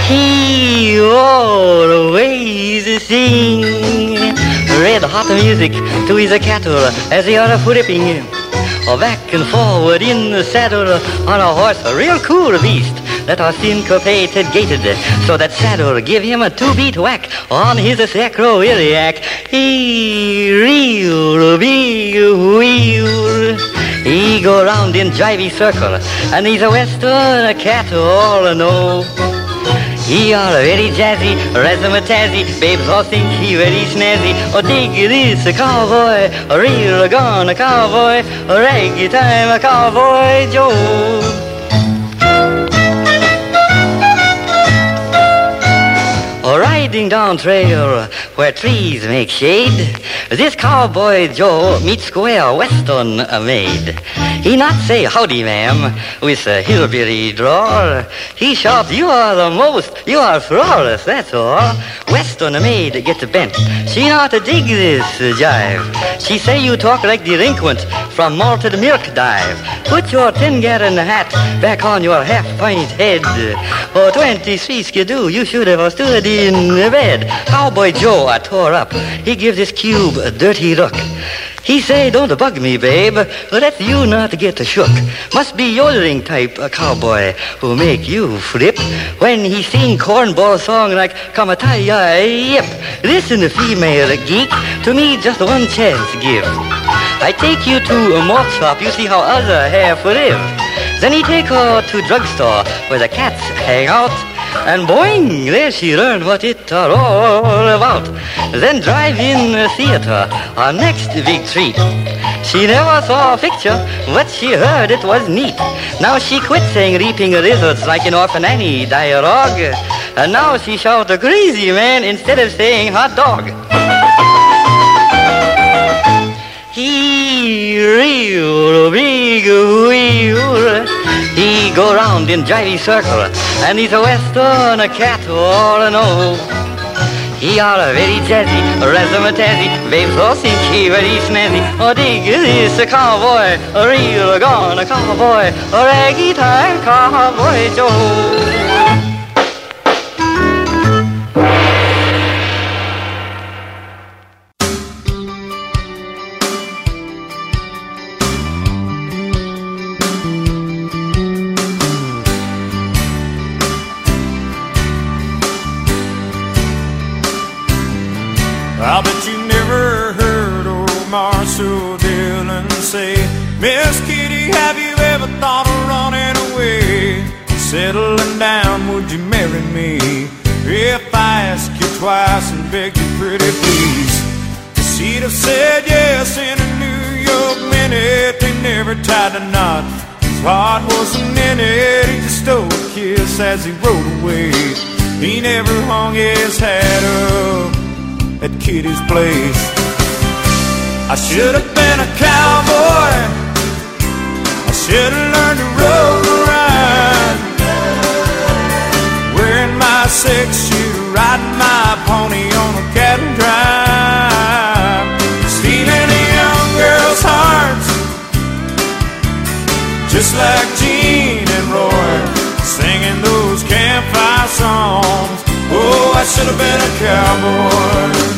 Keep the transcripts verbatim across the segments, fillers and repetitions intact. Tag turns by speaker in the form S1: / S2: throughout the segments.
S1: He always sing red hot music to his cattle as they are whipping back and forward in the saddle on a horse, a real cool beast that are syncopated gated, so that saddle give him a two-beat whack on his sacroiliac. He real big wheel. He go round in drivey circle, and he's a western cat all know. He are very jazzy, razzmatazzy, babes all think he very snazzy. Oh, dig this, a cowboy, a real gone cowboy, a raggy time, a cowboy Joe. Riding down trail where trees make shade, this cowboy Joe meets square western maid. He not say howdy ma'am with a hillbilly drawl. He shout, you are the most, you are flawless, that's all. Western maid get bent, she not dig this jive. She say you talk like delinquent from malted milk dive. Put your ten gallon hat back on your half pint head. For twenty-three skidoo you should have stood in bed. Cowboy Joe are tore up. He gives his cube a dirty look. He say, don't bug me, babe. Let you not get shook. Must be yodeling type a cowboy who make you flip when he sing cornball song like Kamataya Yip. Listen, female geek, to me just one chance give. I take you to a malt shop, you see how other half live. Then he take her to drugstore where the cats hang out. And boing, there she learned what it are all about. Then drive-in theater, our next big treat. She never saw a picture, but she heard it was neat. Now she quit saying reaping lizards like an Orphan Annie dialogue. And now she shout a crazy man instead of saying hot dog. He real big wheel. He go round in drivey circle, and he's a western cat all in all. He are a very jazzy, razzmatazzy, babes all think he very snazzy. Oh, dig this a cowboy, a real gone a cowboy, a raggy time cowboy Joe.
S2: I bet you never heard old Marshall Dillon say, Miss Kitty, have you ever thought of running away? Settling down, would you marry me? If I ask you twice and beg you pretty please. She'd have said yes in a New York minute. They never tied a knot, his heart wasn't in it. He just stole a kiss as he rode away. He never hung his hat up at Kitty's place. I should have been a cowboy, I should have learned to rope and ride, wearing my six-shooter, riding my pony on a cattle drive, stealing a young girl's hearts, just like Gene and Roy, singing those campfire songs. Oh, I should have been a cowboy.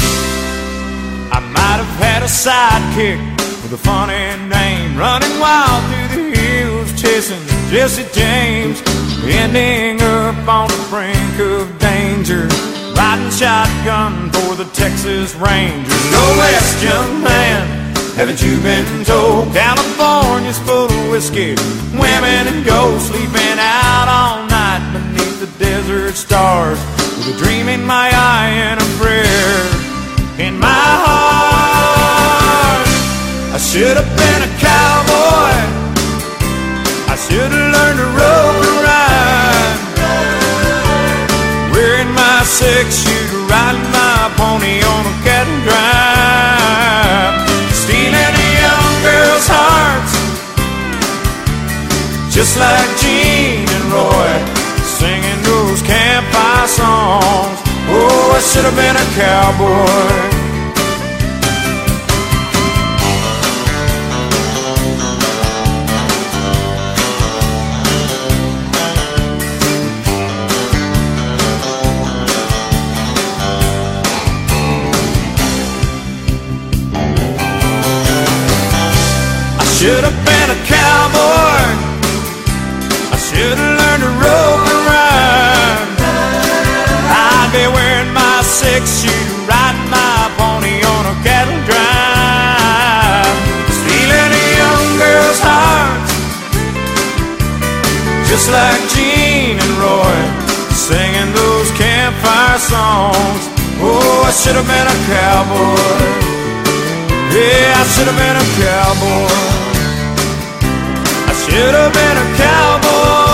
S2: I might have had a sidekick with a funny name, running wild through the hills, chasing Jesse James, ending up on the brink of danger, riding shotgun for the Texas Rangers. Go west, young man, haven't you been told? California's full of whiskey, women and gold, sleeping out all night beneath the desert stars, with a dream in my eye and a prayer in my heart. I should have been a cowboy, I should have learned to rope and ride, wearing my six-shooter, riding my pony on a cattle drive, stealing a young girl's hearts, just like Gene and Roy, singing those campfire songs. Oh, I should have been a cowboy. should have been a cowboy. I should have learned to rope and run. I'd be wearing my six-shooter, riding my pony on a cattle drive, stealing a young girl's heart, just like Gene and Roy, singing those campfire songs. Oh, I should have been a cowboy. Yeah, I should have been a cowboy. I should have been a cowboy.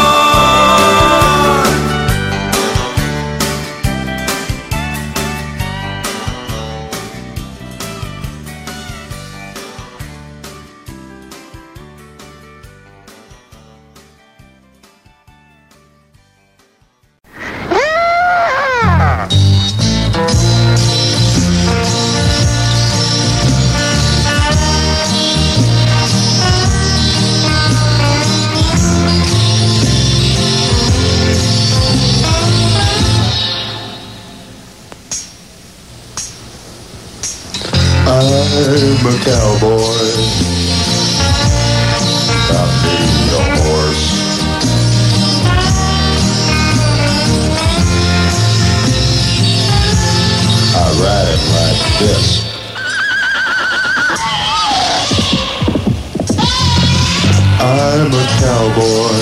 S3: I'm a cowboy. Got me a horse. I ride it like this. I'm a cowboy.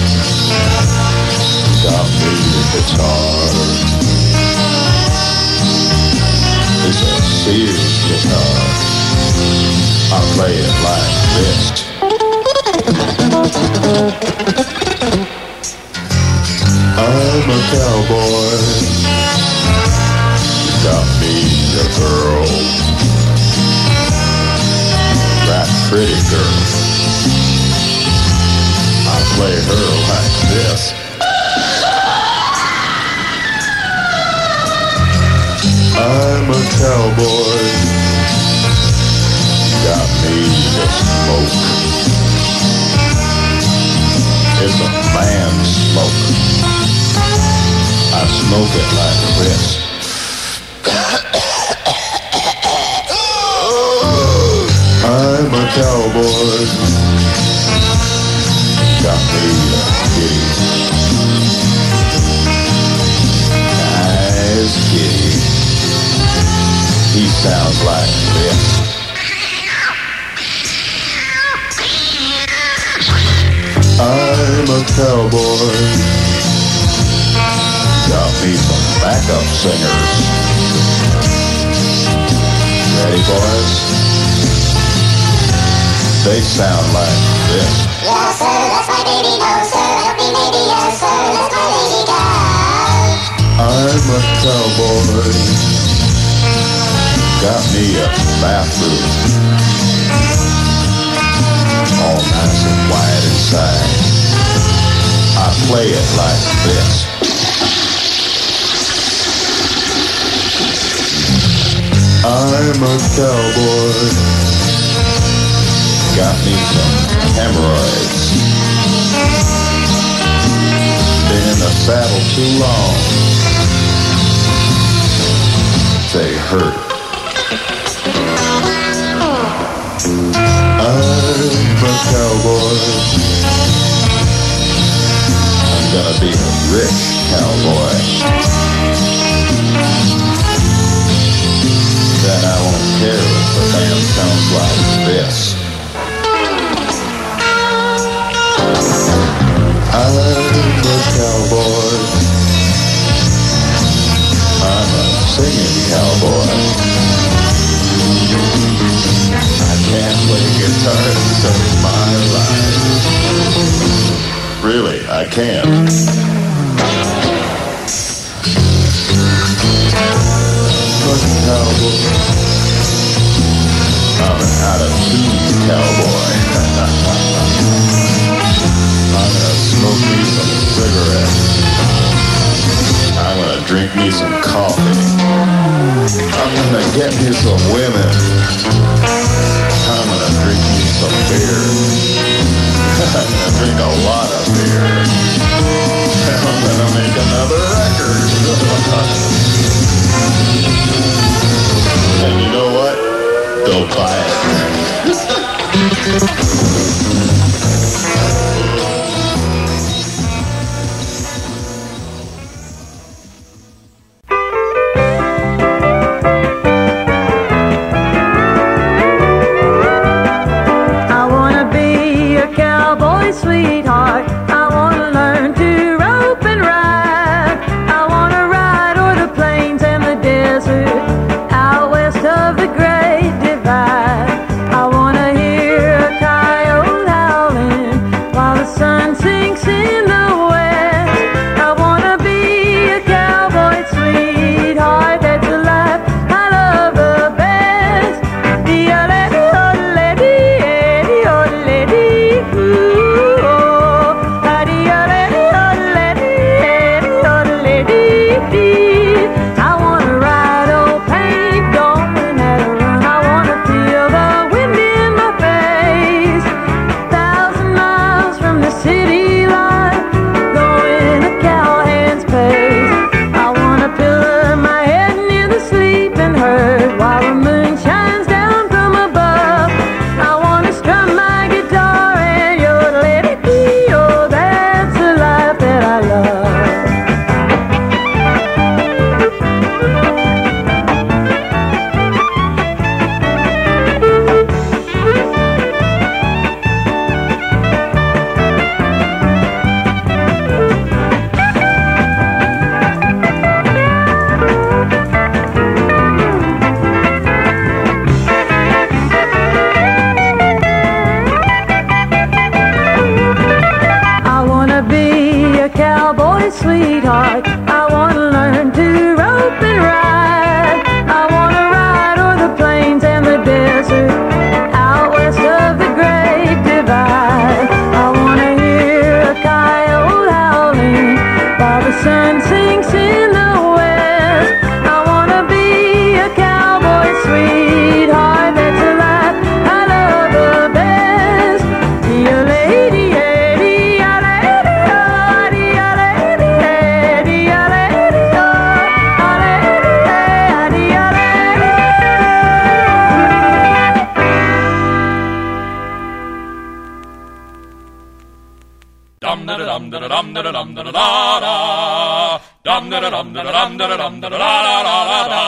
S3: Got me a guitar. It's a Sears guitar. I play it like this. I'm a cowboy. Got me a girl. That pretty girl. I play her like this. I'm a cowboy. Got me a smoke. It's a man's smoke. I smoke it like this. I'm a cowboy. Got me a kitty. Nice kitty. He sounds like this. I'm a cowboy. Got me some backup singers. Ready, boys? They sound like this.
S4: Yes, sir, that's my baby. No, sir, help me, maybe. Yes, sir, that's my lady girl.
S3: I'm a cowboy. Got me a bathroom, all nice and wide inside. I play it like this. I'm a cowboy. Got me some hemorrhoids. Been in the saddle too long. They hurt. I'm a cowboy. I'm gonna be a rich cowboy. Then I won't care if the band sounds like this. I'm a cowboy. I'm a singing cowboy. I can't play guitar and save my life. Really, I can't. I'm a cowboy. I'm an out-of-tune cowboy. I'm gonna smoke me some cigarettes. I'm gonna drink me some coffee. I'm gonna get me some women. I'm gonna drink me some beer. I'm gonna drink a lot of beer. I'm gonna make another record. And you know what? Go buy it.
S5: a cowboy sweetheart. I want to learn to rope and ride. I want to ride o'er the plains and the desert, out west of the Great Divide. I want to hear a coyote howling while the sun sinks in the west. I want to be a cowboy sweetheart that's alive. I love the best. Be a lady, lady, a lady, a lady, a lady, a lady, a lady, a lady.
S6: Dum da da dum da da dum da da dum da da da da. Dum da da dum da da dum da da dum da da da da da da.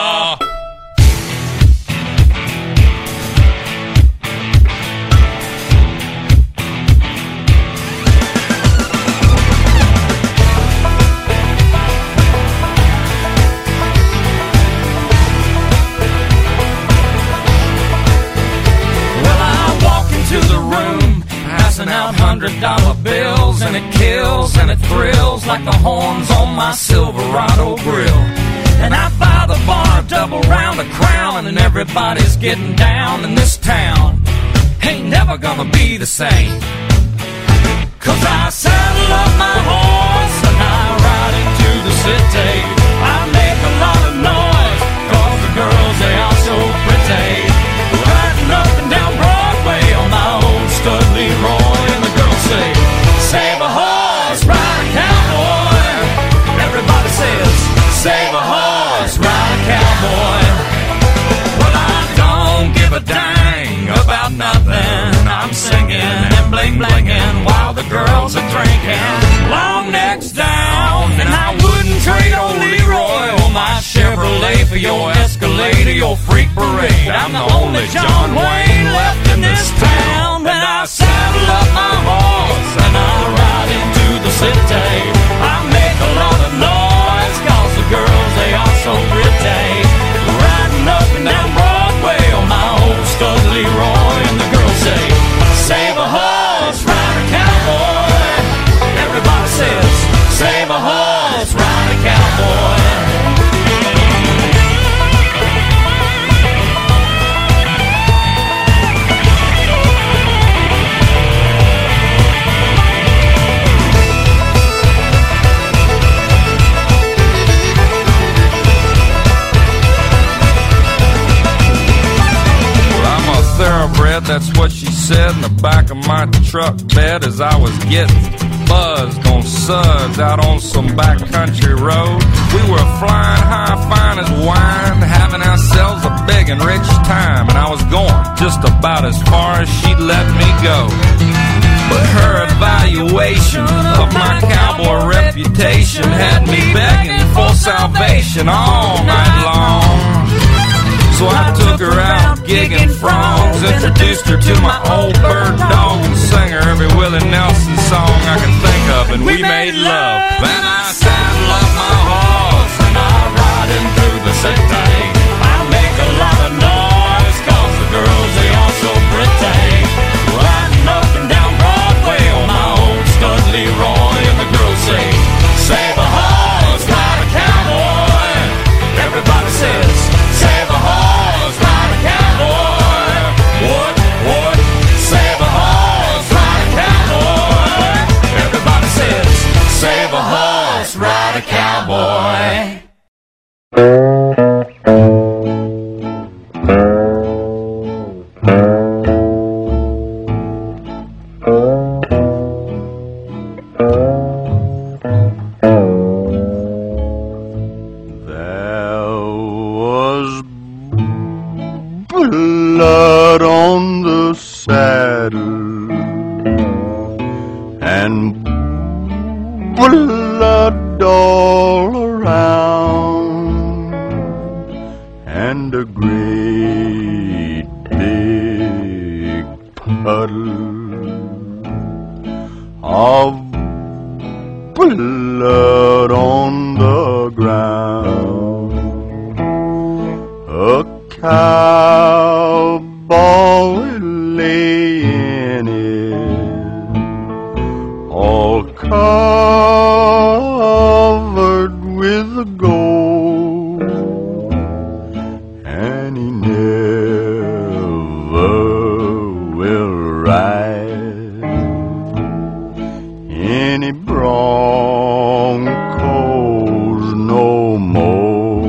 S6: Well, I walk into the room, passing out hundred dollar bills, and it kills and it thrills like the horns on my Silverado grill. And I buy the bar double round a crown, and everybody's getting down in this town. Ain't never gonna be the same, 'cause I saddle up my horse and I ride into the city. I make a lot of noise 'cause the girls, they are so pretty. Riding up and down Broadway on my old stud Leroy, and the girls say, save a horse, ride a cowboy. Everybody says, save a horse, ride a cowboy. Well, I don't give a dang about nothing. I'm singing and bling blinging while the girls are drinking. Long necks down, and I wouldn't trade old Leroy or my Chevrolet for your Escalade or your freak parade. I'm the only John Wayne left in this town, and I saddle up my horse and I ride into the city. I make a lot of noise 'cause the girls, they are so pretty. Riding up and down Broadway on my old stud Leroy, and the girls say, save a horse, ride a cowboy. Everybody says, save a horse, ride a cowboy. Thoroughbred, that's what she said in the back of my truck bed as I was getting buzzed on suds out on some backcountry road. We were flying high, fine as wine, having ourselves a big and rich time, and I was going just about as far as she'd let me go. But her evaluation of my cowboy reputation had me begging for salvation all night long. So I took her out gigging frogs, introduced her to my old bird dog, and sang her every Willie Nelson song I can think of, and we made love. Then I saddle up my horse and I ride in through the city. I make a lot of noise 'cause the girls, they are so pretty. Riding up and down Broadway on my old stud Leroy, and the girls say, save a horse, ride a cowboy. Everybody says, save a horse, ride a cowboy. What, what? Save a horse, ride a cowboy. Everybody says, save a horse, ride a cowboy.
S3: Blood on the saddle and blood all around, and a great big puddle of blood on the ground. A cowboy lay in it, all covered broncos no more.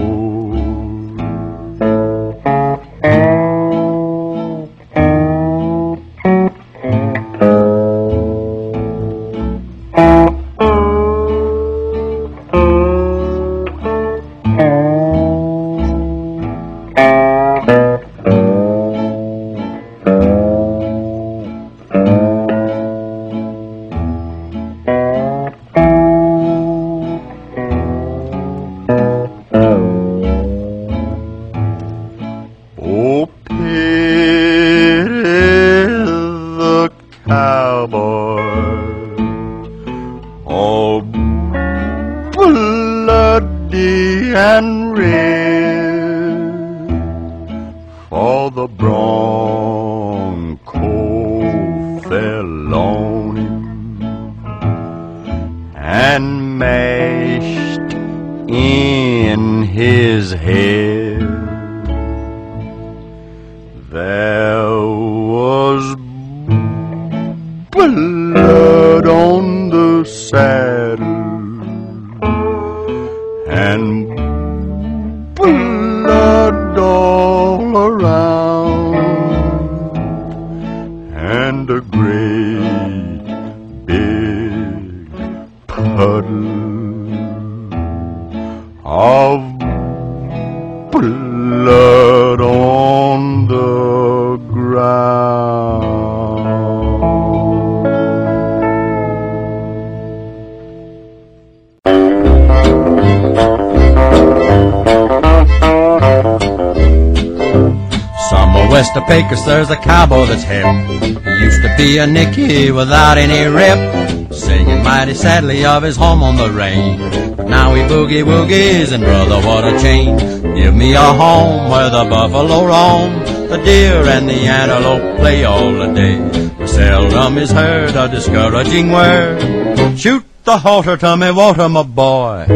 S7: Pecos, there's a cowboy that's hip. He used to be a Nicky without any rip, singing mighty sadly of his home on the range. But now he boogie woogies, and brother, what a change. Give me a home where the buffalo roam, the deer and the antelope play all the day. But seldom is heard a discouraging word. Shoot the halter to me water, my boy.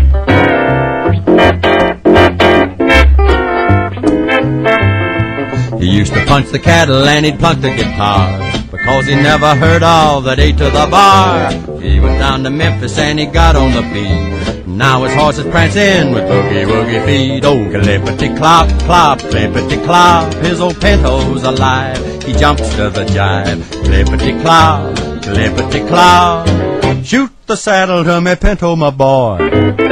S7: He used to punch the cattle and he'd plunk the guitar, because he never heard all that ate to the bar. He went down to Memphis and he got on the beat. Now his horse is prancing with boogie-woogie feet. Oh, clippity-clop, clop, clippity-clop, his old pinto's alive. He jumps to the jive. Clippity-clop, clippity-clop, shoot the saddle to me pinto, my boy.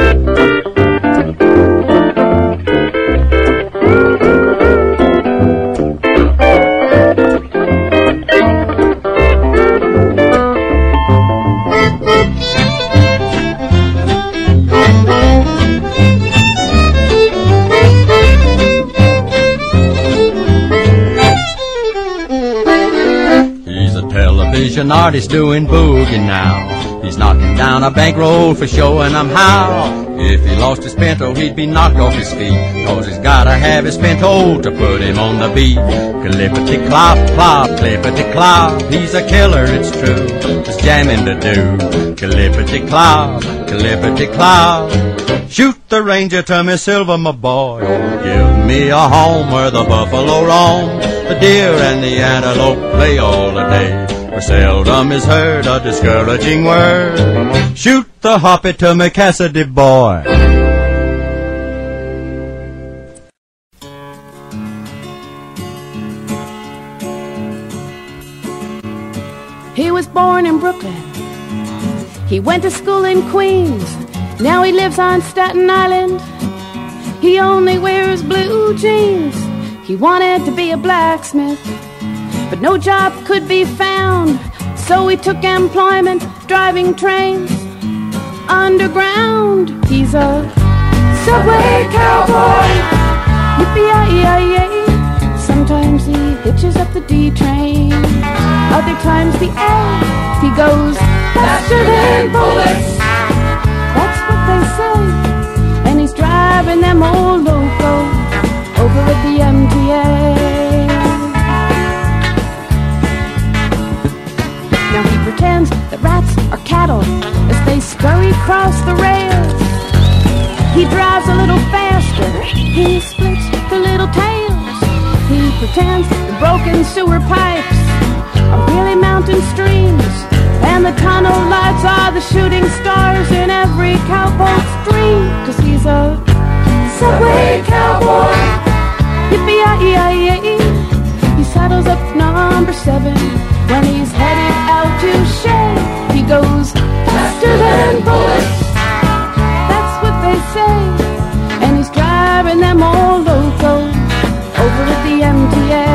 S7: An artist doing boogie now. He's knocking down a bankroll for showing 'em how. If he lost his pinto, he'd be knocked off his feet, 'cause he's gotta have his pinto to put him on the beat. Clippity-clop, clop, clippity-clop, he's a killer, it's true. It's jamming to do. Clippity-clop, clippity-clop, shoot the ranger to me silver, my boy. Give me a home where the buffalo roam, the deer and the antelope play all the day. For seldom is heard a discouraging word. Shoot the hoppy to me Cassidy, boy.
S8: He was born in Brooklyn. He went to school in Queens. Now he lives on Staten Island. He only wears blue jeans. He wanted to be a blacksmith, but no job could be found, so he took employment driving trains underground. He's a subway cowboy, yippee-yi-yi-yi. Sometimes he hitches up the D train, other times the A. He goes faster than bullets, that's what they say. And he's driving them old locos over at the M T A. Now he pretends that rats are cattle as they scurry across the rails. He drives a little faster, he splits the little tails. He pretends the broken sewer pipes are really mountain streams, and the tunnel lights are the shooting stars in every cowboy's dream. 'Cause he's a subway cowboy, yippee-yi-yi-yi. He saddles up number seven when he's headed out to shave. He goes faster than bullets, that's what they say. And he's driving them all loco over at the M T A.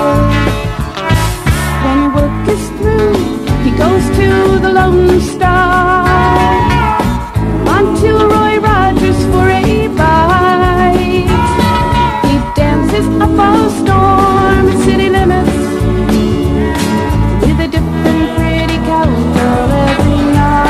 S8: When work is through, he goes to the Lone Star, onto Roy Rogers for a bite. He dances up a storm at city limits with a different pretty cowgirl every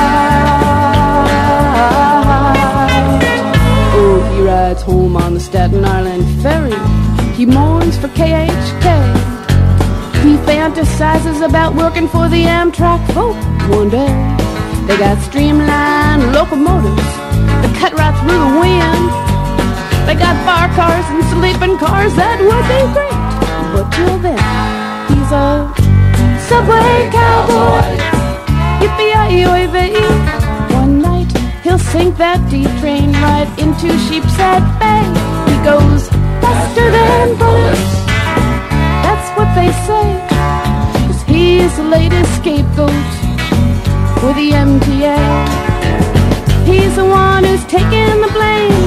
S8: night. Oh, he rides home on the Staten Island ferry. He mourns for K H K. He fantasizes about working for the Amtrak vote one day. They got streamlined locomotives that cut right through the wind. They got bar cars and sleeping cars that would be great. But till then, he's a subway cowboy, yippee-yi-yi-yi. One night, he'll sink that D train right into Sheepshead Bay. He goes faster than bullets, that's what they say. 'Cause he's the latest scapegoat for the M T A. He's the one who's taking the blame.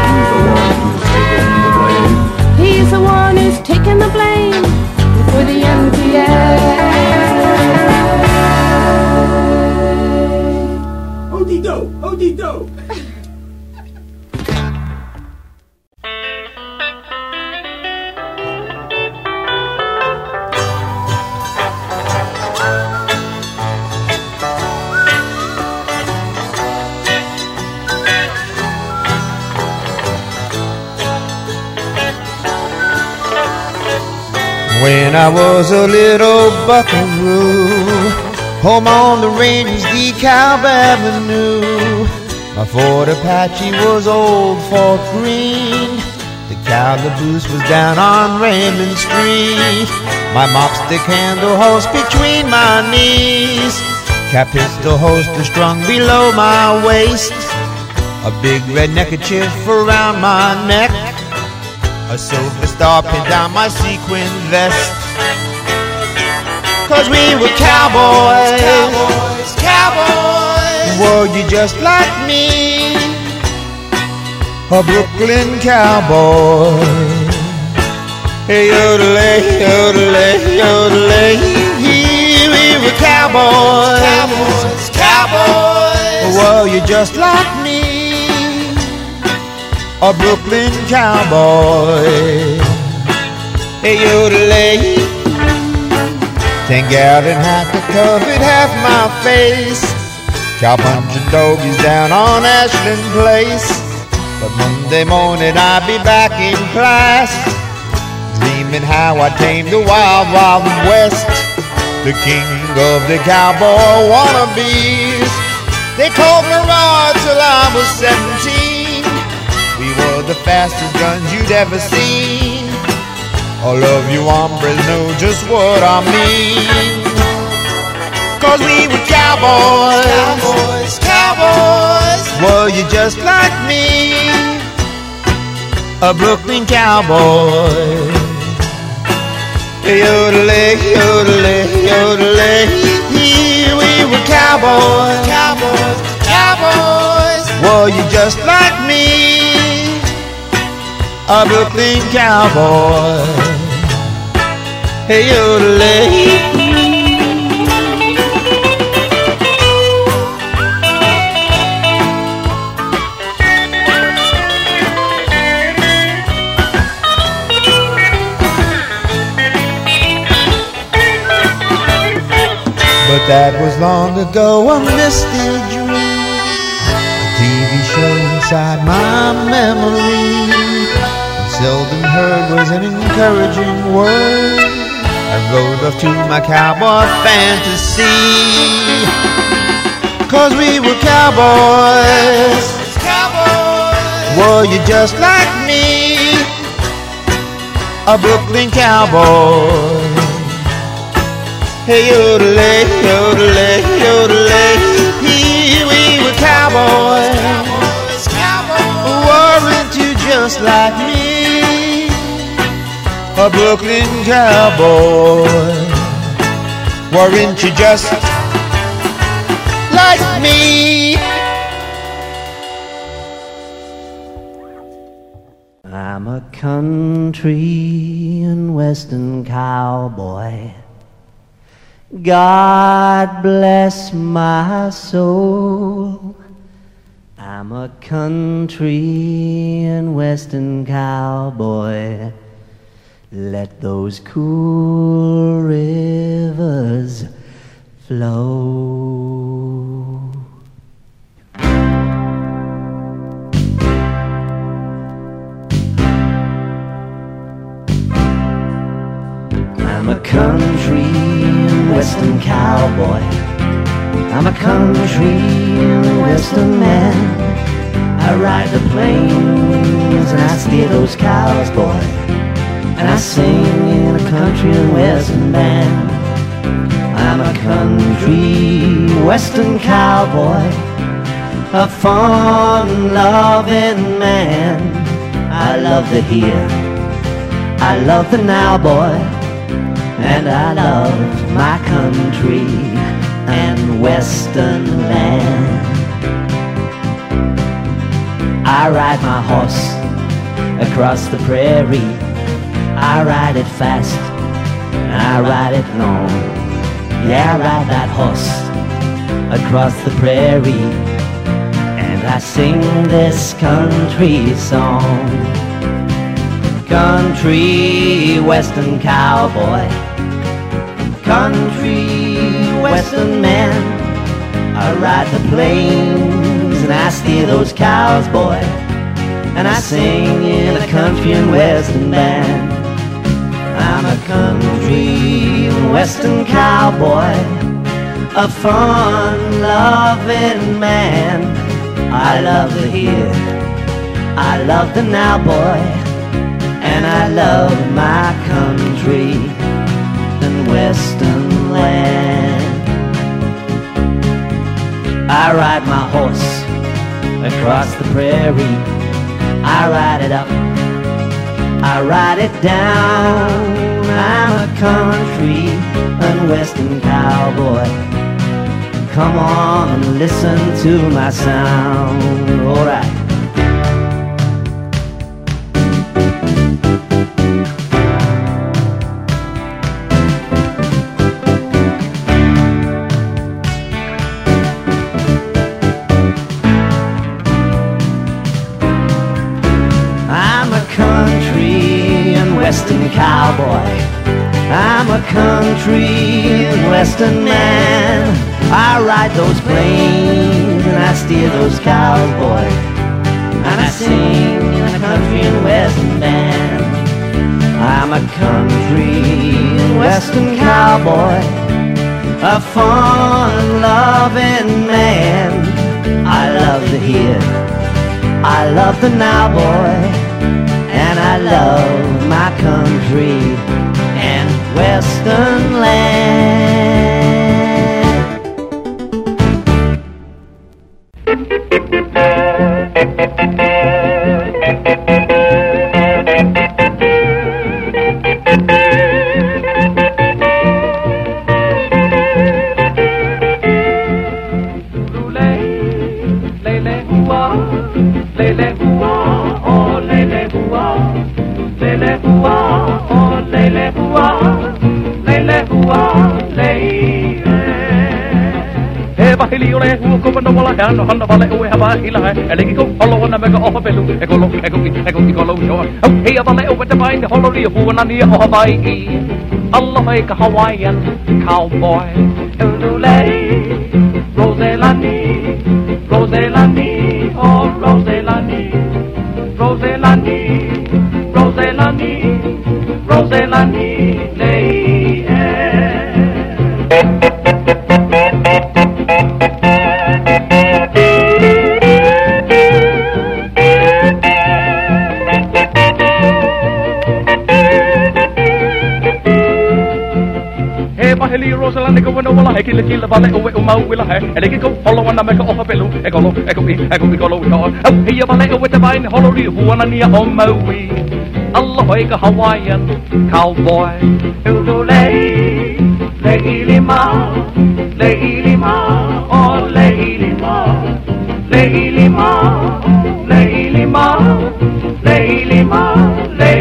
S8: He's the one who's taking the blame for the M T A.
S9: Odie-do, odie-do.
S10: When I was a little buckaroo, home on the ranges, DeKalb Avenue, my Ford Apache was old Fort Greene. The calaboose was down on Raymond Street. My mopstick handle horse between my knees, cap pistol holster strung below my waist, a big red neckerchief around my neck, a silver star pinned down my sequin vest. 'Cause we were cowboys, cowboys, cowboys. Were you just like me? A Brooklyn cowboy. Hey, yodelay, yodelay, yodelay. We were cowboys, cowboys, cowboys. Were you just like me? A Brooklyn cowboy. Hey, yodelay. Ten gallon hat that covered half my face, cow-punching doggies down on Ashland Place. But Monday morning I'd be back in class, dreaming how I tamed the wild, wild west, the king of the cowboy wannabes. They called me Rod till I was seventeen. We were the fastest guns you'd ever seen. All of you hombres know just what I mean. 'Cause we were cowboys, cowboys, cowboys. Were you just like me? A Brooklyn cowboy. Yodelay, yodelay, yodelay. We were cowboys, cowboys, cowboys. Were you just like me? A Brooklyn cowboy. Hey, yodelay. But that was long ago, a misty dream, a T V show inside my memory. Seldom heard was an encouraging word. I rode off to my cowboy fantasy. 'Cause we were cowboys, cowboys. Were you just like me? A Brooklyn cowboy. Hey, yodelay, yodelay, yodelay. Here we were cowboys. Weren't you just like me? A Brooklyn cowboy. Weren't you just like me? I'm a country and western cowboy. God bless my soul. I'm a country and western cowboy. Let those cool rivers flow. I'm a country and western cowboy. I'm a country and western man. I ride the plains and I steer those cows, boy. And I sing in a country and western band. I'm a country western cowboy, a fun loving man. I love the here, I love the now, boy. And I love my country and western land. I ride my horse across the prairie. I ride it fast, and I ride it long. Yeah, I ride that horse across the prairie, and I sing this country song. Country western cowboy, country western man. I ride the plains and I steer those cows, boy. And I sing in a country and western band. I'm a country and western cowboy, a fun loving man. I love the here, I love the now, boy. And I love my country and western land. I ride my horse across the prairie. I ride it up, I ride it down. I'm a country and western cowboy. Come on and listen to my sound. All right. Western cowboy, I'm a country and western man. I ride those plains and I steer those cows, boy. And I sing in a country and western band. I'm a country and western cowboy, a fun loving man. I love the here, I love the now, boy. And I love my country and western land.
S11: Kupanda wala hano hano wala uwe haba hila elegi ko holo wana mega ofa belu ekolo ekolo ekolo ekolo yo hey wala uwe te find holo ri fu wana ni ofa bai Allah make a Hawaiian cowboy ululei Roselani Roselani oh Roselani Roselani Roselani Roselani lei go so like go no like kill kill vale o o mau willa hai e go follow on make off pelu e go e go e go go lo oh hey vale o te vai holo ri huana ni o mau wi Allah hoy ka Hawaiian cowboy do le le ilima le ilima oh le ilima le ilima le ilima le ilima le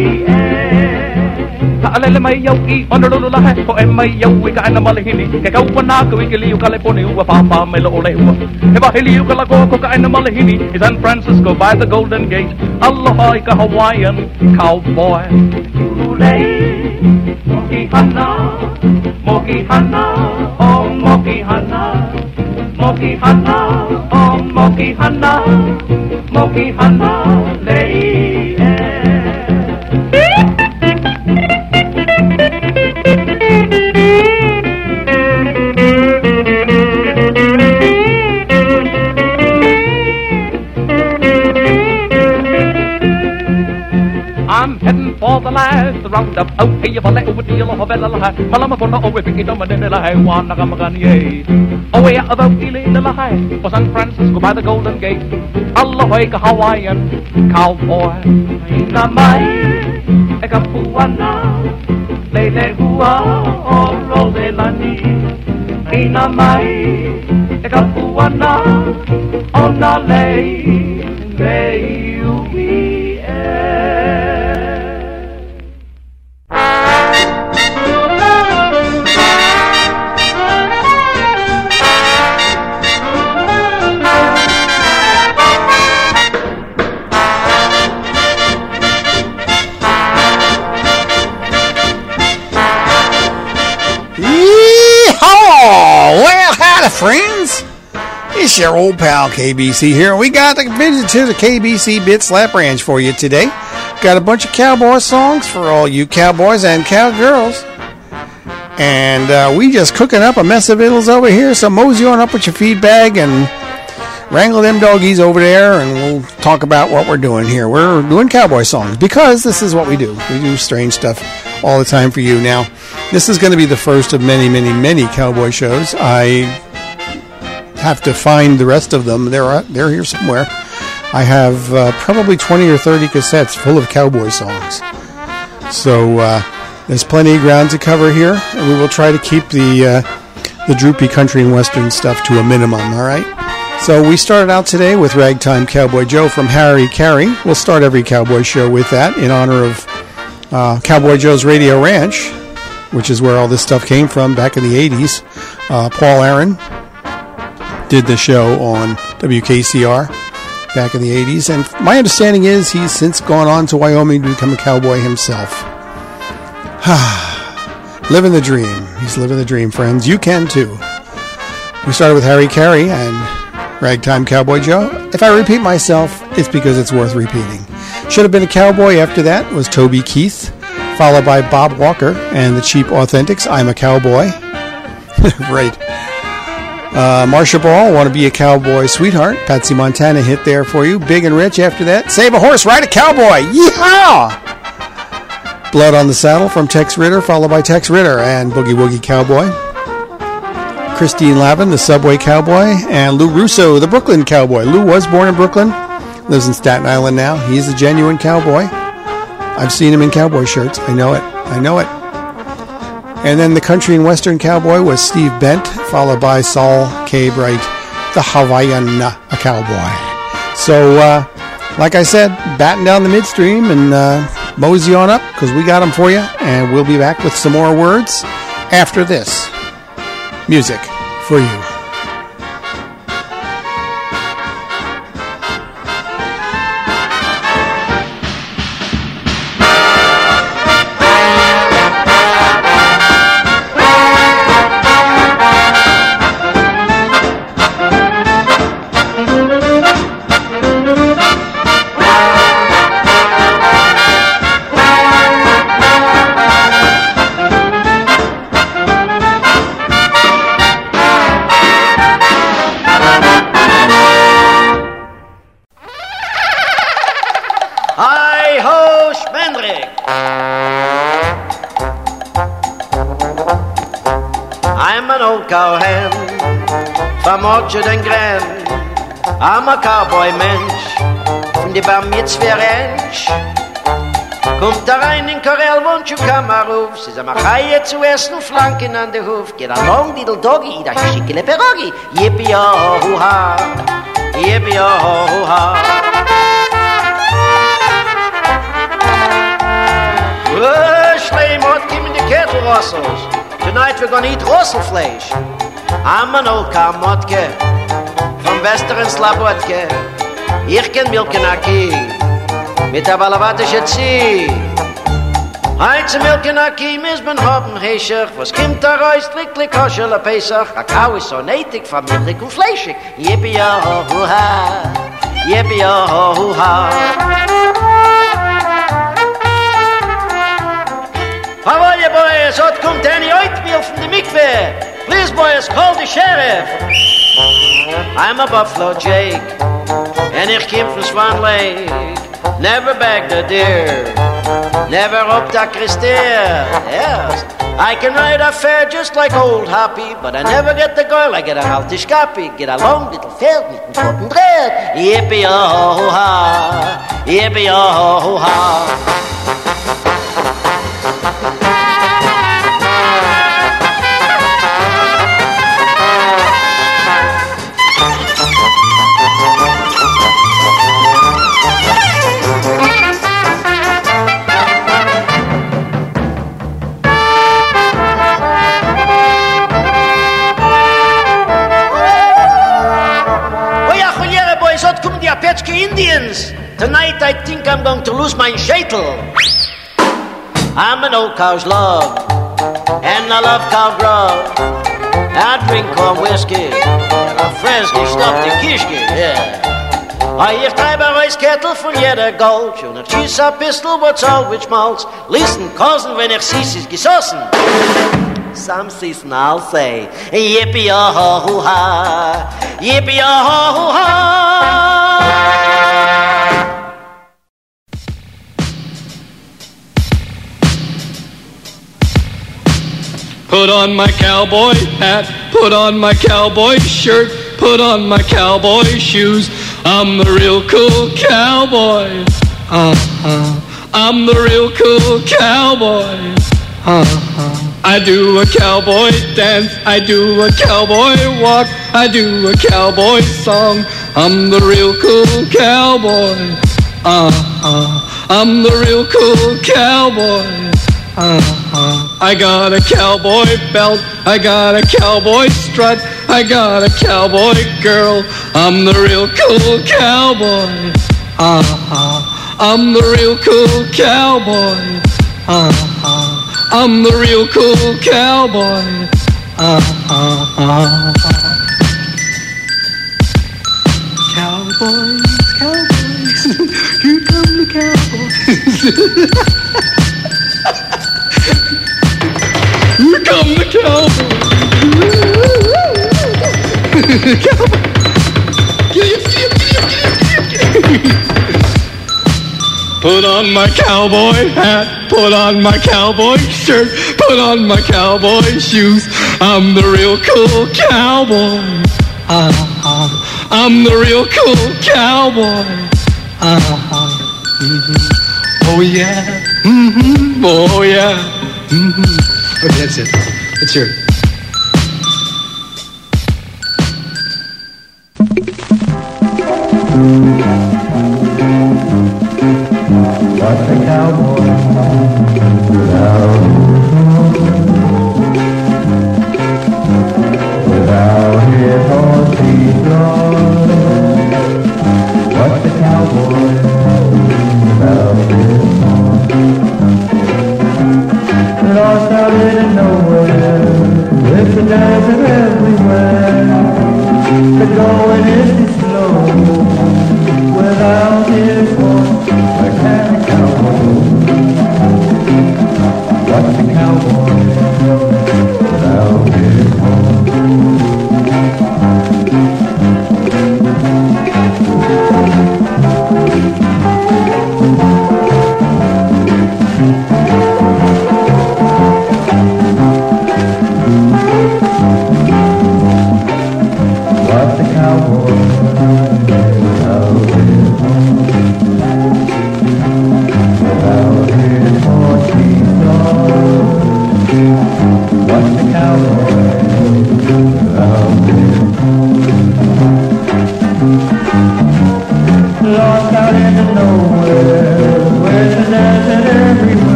S11: alele mai yau I honolulu la he ko e mai yau I ka ana malihini ke kau wana ko I ke liu ka le poni ua papa me lo ole ua he ba heliu ka la ko ko ka ana malihini I San Francisco by the Golden Gate aloha I ka Hawaiian cowboy ule moki hana moki hana oh moki hana moki hana oh moki hana moki hana lei I'm heading for the last roundup. Oh, hey, you vale over deal of a bella la. Malama for no over picking on the la. One nagamagani. Oh, way out of dealing the la. For San Francisco by the Golden Gate. Aloha, Hawaiian cowboy. Na mai, ekapuana. Lele hua, oh, rose lani. Na mai, ekapuana. Oh, na lei, lei ubi.
S12: Friends, it's your old pal K B C here. We got to visit to the K B C Bit Slap Ranch for you today. Got a bunch of cowboy songs for all you cowboys and cowgirls. And uh, we just cooking up a mess of vittles over here. So mosey on up with your feed bag and wrangle them doggies over there, and we'll talk about what we're doing here. We're doing cowboy songs because this is what we do. We do strange stuff all the time for you. Now, this is going to be the first of many, many, many cowboy shows. I have to find the rest of them. They're they're here somewhere. I have uh, probably twenty or thirty cassettes full of cowboy songs. So uh, there's plenty of ground to cover here, and we will try to keep the uh, the droopy country and western stuff to a minimum. All right. So we started out today with Ragtime Cowboy Joe from Harry Carey. We'll start every cowboy show with that in honor of uh, Cowboy Joe's Radio Ranch, which is where all this stuff came from back in the eighties. Uh, Paul Aaron did the show on W K C R back in the eighties, and my understanding is he's since gone on to Wyoming to become a cowboy himself. Living the dream. He's living the dream, friends. You can too. We started with Harry Carey and Ragtime Cowboy Joe. If I repeat myself, it's because it's worth repeating. Should have been a cowboy after that was Toby Keith, followed by Bob Walker and the Cheap Authentics, I'm a Cowboy. Right. Uh, Marsha Ball, Want to Be a Cowboy Sweetheart. Patsy Montana hit there for you. Big and Rich after that. Save a Horse, Ride a Cowboy. Yeehaw! Blood on the Saddle from Tex Ritter, followed by Tex Ritter and Boogie Woogie Cowboy. Christine Lavin, the Subway Cowboy. And Lou Russo, the Brooklyn Cowboy. Lou was born in Brooklyn. Lives in Staten Island now. He's a genuine cowboy. I've seen him in cowboy shirts. I know it. I know it. And then the country and western cowboy was Steve Bent, followed by Saul K. Bright, the Hawaiian a cowboy. So, uh, like I said, batten down the midstream and uh, mosey on up, because we got them for you. And we'll be back with some more words after this. Music for you.
S13: an old cowhand from Orchard and Grand. I'm a cowboy Mensch von die Bar Mitzvah Ranch. Kommt da rein in Karel, won't you come a roof? Sie sagen, Chaie zu essen, Flanken an der Hof. Get along, diddle doggy, da schickele Perogi. Yippie-oh-ho-ha, yippie-oh-ho-ha. Oh, Schleimot, give me the kettle Russells. Tonight we're gonna eat Russell flesh. I'm an old cow Motke from Western Slabotke. Ich kenn Milken Aki mit der Balabatische Zieh. Heiz Milken Aki mis ben Hoppen Heschach. Was kommt da raus, strickli Koschel a Pesach. A cow is so natig von Milchig und Fleischig. Yippie-oh-ho-ha, yippie-oh-ho-ha. How are you, boys? What kommt any oatmeal from the mikveh? Please, boys, call the sheriff. I'm a Buffalo Jake, and ich kim from Swan Lake. Never bagged a deer, never hoped a Christier. Yes, I can ride a fair just like old Happy, but I never get the girl. I get a altisch Kapi, get a long little Pferd mit dem toten Dreher. Yippie-oh-ho-ha, yippie-oh-ho-ha. Indians. Tonight I think I'm going to lose my shaitel. I'm an old cow's love, and I love cow grub. I drink corn whiskey, and I fresky stuff the kishki, yeah. I treibe a Reiskettel von jeder Gulch, und ich schieß a Pistol, what's all which malts. Listen, cousin, wenn ich sieh's, ist gesossen. Some season I'll say, yippee-oh-ho-ha, yippee-oh-ho-ha.
S14: Put on my cowboy hat, put on my cowboy shirt, put on my cowboy shoes. I'm the real cool cowboy. Uh-huh. I'm the real cool cowboy. Uh-huh. I do a cowboy dance, I do a cowboy walk, I do a cowboy song. I'm the real cool cowboy. Uh-huh. I'm the real cool cowboy. Uh-huh. I got a cowboy belt, I got a cowboy strut, I got a cowboy girl. I'm the real cool cowboy. Uh-huh. I'm the real cool cowboy. Uh-huh. I'm the real cool cowboy. Uh-huh. Cowboys, cowboys, here come the cowboys. Here come the cowboys. Cowboy. Get him, get him, get him, get him, get him. Put on my cowboy hat, put on my cowboy shirt, put on my cowboy shoes. I'm the real cool cowboy. Uh-huh. I'm the real cool cowboy. Uh-huh. Mm-hmm. Oh yeah. Mm-hmm. Oh yeah. Mm-hmm. Okay, that's it. Let's hear it.
S15: What's a cowboy without without his horse he's lost? What's a cowboy without his horse? Lost out in nowhere, with the desert everywhere. The going is slow.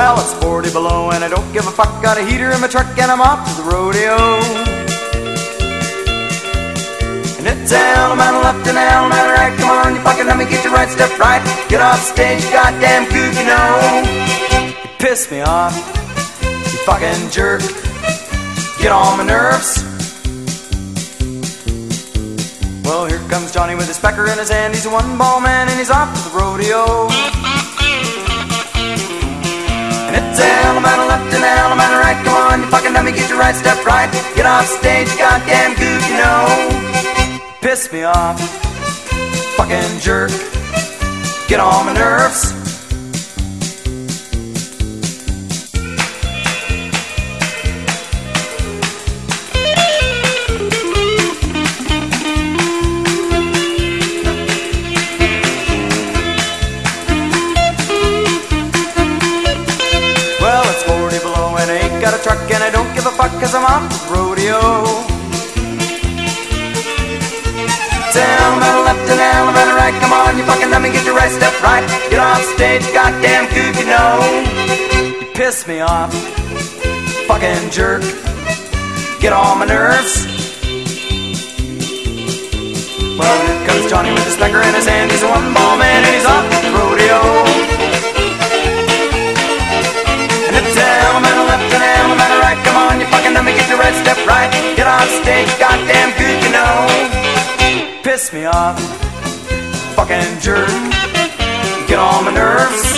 S16: Well, it's forty below and I don't give a fuck. Got a heater in my truck and I'm off to the rodeo. And it's an element left and an element right. Come on, you fucking let me get your right step right. Get off stage, goddamn gook, you know. You piss me off, you fucking jerk. Get on my nerves. Well, here comes Johnny with his pecker in his hand. He's a one-ball man and he's off to the rodeo. And it's an element left and an element right. Come on, you fucking let me get your right step right. Get off stage, goddamn gook, you know. Piss me off, fucking jerk. Get on my nerves. Well, it's forty below and I ain't got a truck and I don't give a fuck 'cause I'm off the rodeo. It's an element left and an element right. Come on, you fucking let me get your right step right. Get off stage, goddamn gook, you know. You piss me off, fucking jerk. Get on my nerves. Well, here comes Johnny with his pecker in his hand. He's a one-ball man and he's off the rodeo. And it's an element left and an element right. Come on, you fucking let me get your right step right. Get off stage, goddamn gook, you know. Piss me off, fucking jerk. Get on my nerves.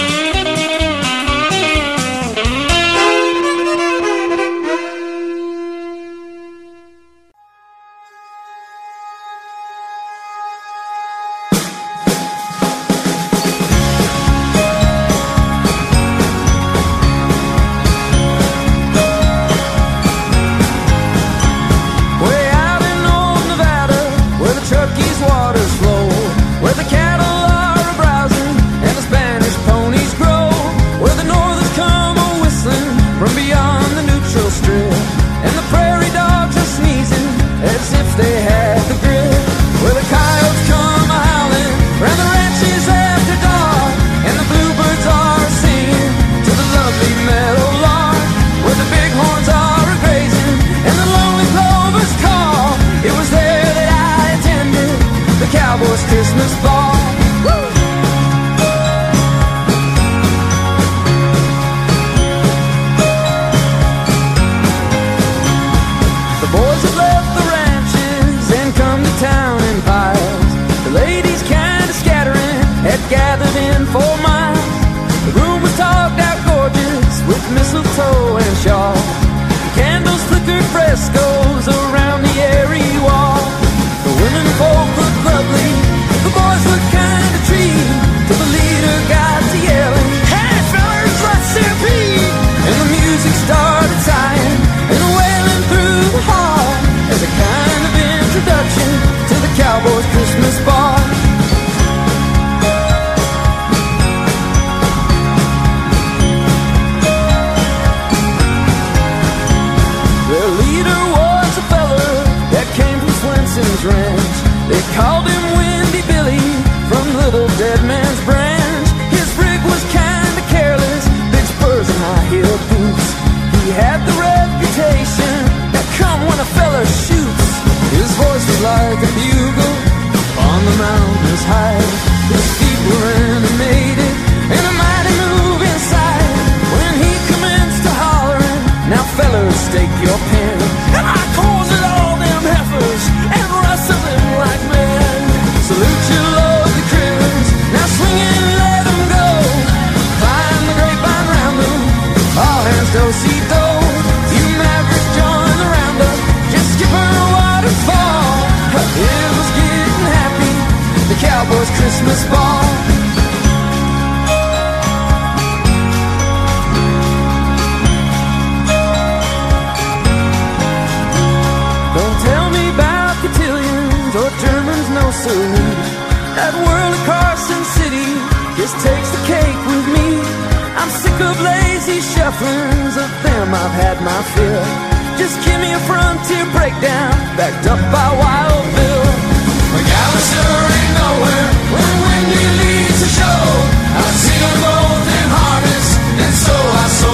S17: Backed up by Wild Bill. McAllister ain't nowhere when when you leave the show. I see them both in harness, and so I saw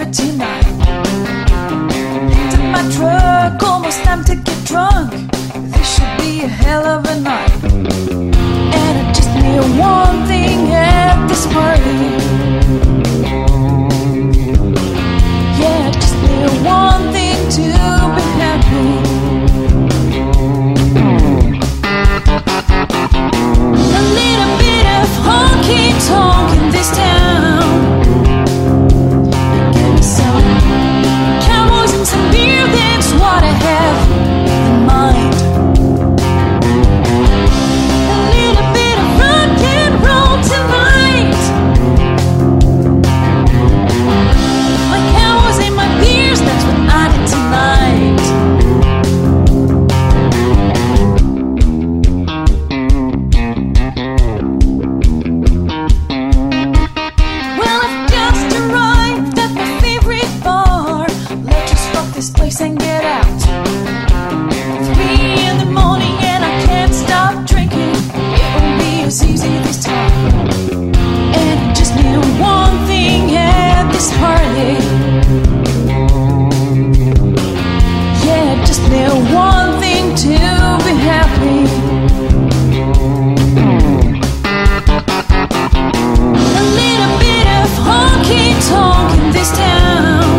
S17: vanity night. Picked up my truck, almost time to get drunk. This should be a hell of a night. And I just need one thing at this party. Yeah, I just need one thing to be happy. A little bit of honky-tonk in this town. Give me some cowboys and some beer, that's what I have in mind. A little bit of rock and roll tonight. My cowboys and my beers, that's what I need tonight. Well, I've just arrived at my favorite bar. Let's just rock this place and get out. Three in the morning and I can't stop drinking. It won't be as easy this time. And I just need one thing at this party. Yeah, I just need one thing to be happy. A little bit of honky-tonk in this town.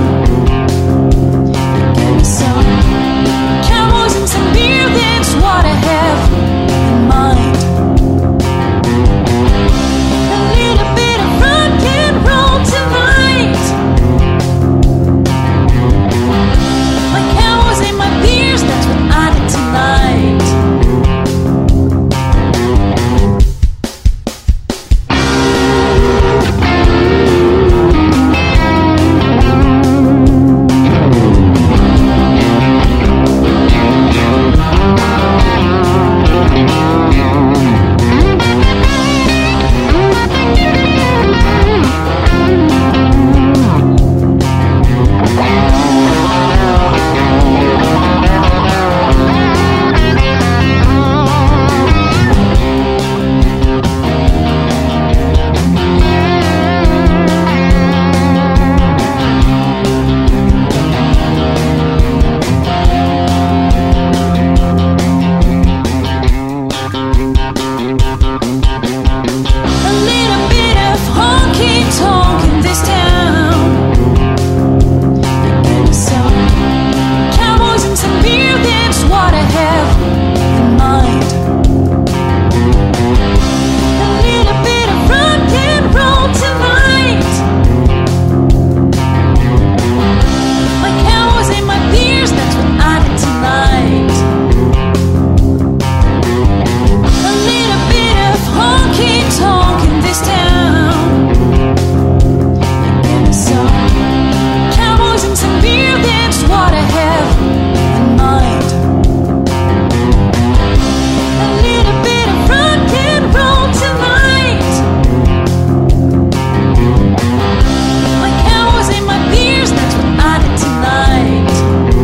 S17: Give me some cowboys and some beer, that's what I have in mind. A little bit of rock and roll tonight. My cowboys and my beers, that's what I need tonight. A little bit of honky-tonk in this town. Give me some cowboys and some beer, that's what I have in mind. A little bit of rock and roll tonight. My cowboys and my beers, that's what I need tonight. A little bit of honky-tonk in this town. Give me some cowboys and some beer, that's what I have in mind. A little bit of rock and roll tonight. My cowboys and my beers, that's what I need tonight.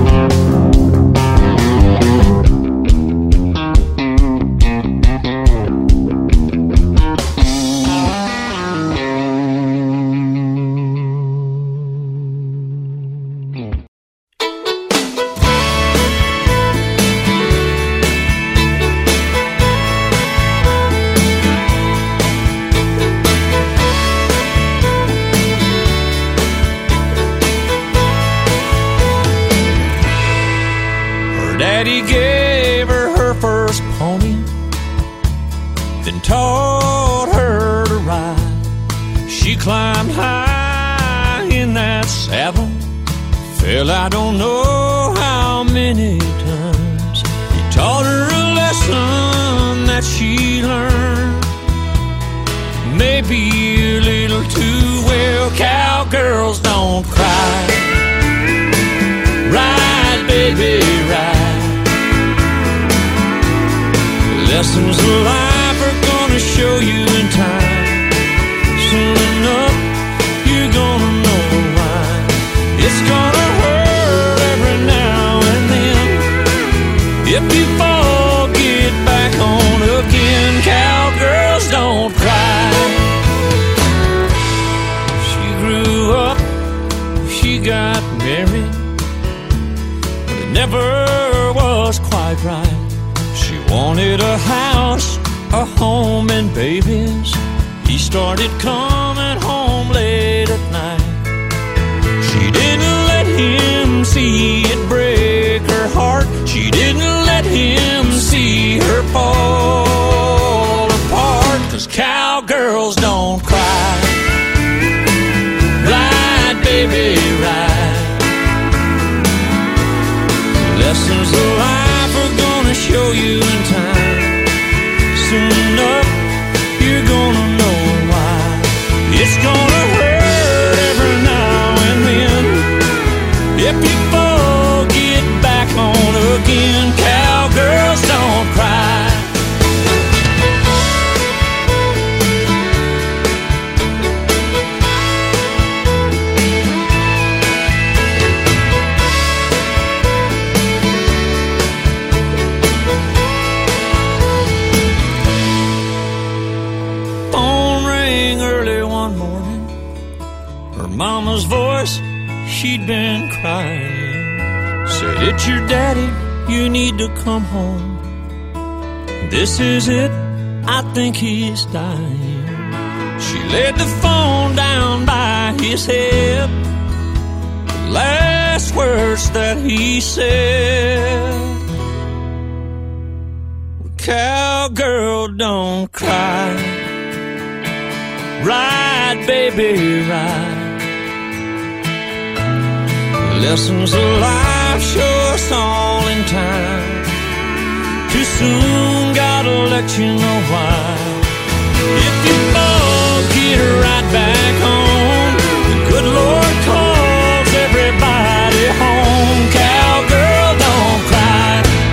S2: Her daddy gave her her first pony, then taught her to ride. She climbed high in that saddle, fell I don't know how many times. He taught her a lesson that she learned, maybe a little too well. Cowgirls don't cry. Ride, baby, ride. Lessons of life are gonna show you in time. Soon enough, you're gonna know why. It's gonna hurt every now and then. If you fall, get back on again. Cowgirls don't cry. She grew up, she married, but it never was quite right. She wanted a house, a home, and babies. He started coming home late at night. She didn't let him see it break her heart. She didn't let him see her fall apart. 'Cause cowgirls don't cry. Ride, baby, ride. Lessons of life are gonna show you in time. Soon enough, you're gonna know why. It's gonna hurt every now and then. If you fall, get back on again. Cowgirls don't cry. Mama's voice, she'd been crying. Said, it's your daddy, you need to come home. This is it, I think he's dying. She laid the phone down by his head. The last words that he said, cowgirl, don't cry. Ride, baby, ride. Lessons of life show us all in time. Too soon, gotta let you know why. If you fall, get right back home. The good Lord calls everybody home. Cowgirl, don't cry.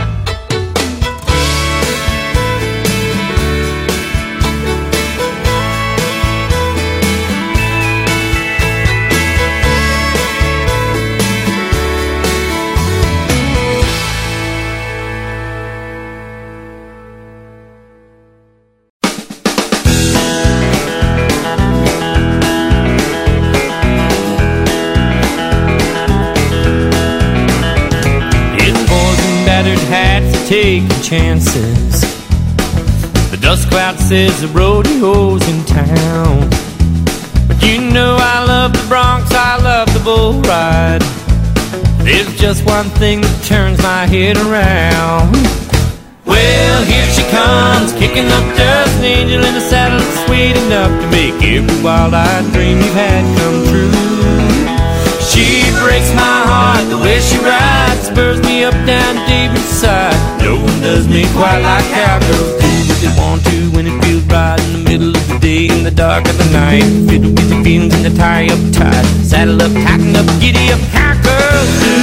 S18: Taking chances. The dust cloud says the rodeo's in town. But you know I love the Bronx, I love the bull ride. There's just one thing that turns my head around. Well, here she comes, kicking up dust, an angel in a saddle that's sweet enough to make every wild-eyed dream you've had come true. She breaks my heart the way she rides, spurs me up down deep inside. No one does me quite like cowgirls do what they want to when it feels right in the middle of the day, in the dark of the night. Fiddle with the feelings and the tie up tight. Saddle up, tighten up, giddy up, cowgirls do.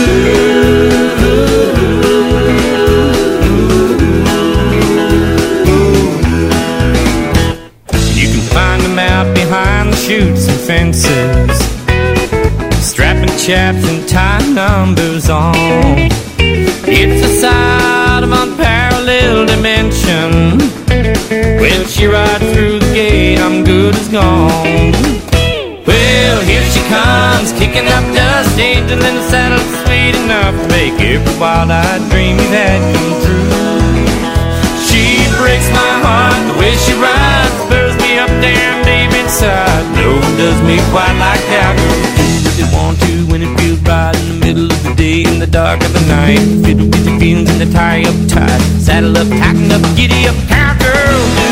S18: You can find them out behind the chutes and fences, strapping chaps and tying numbers on. It's a sight of unparalleled dimension. When she rides through the gate, I'm good as gone. Well, here she comes, kicking up dust, angel in the saddle, sweet enough to make every wild-eyed dream you've had come true. She breaks my heart the way she rides, spurs me up damn deep inside. No one does me quite like cowgirls do what they want to when it feels right in the middle of the day, in the dark of the night. Fiddle with the feelings and the tie up tight. Saddle up, tighten up, giddy up, cowgirl do.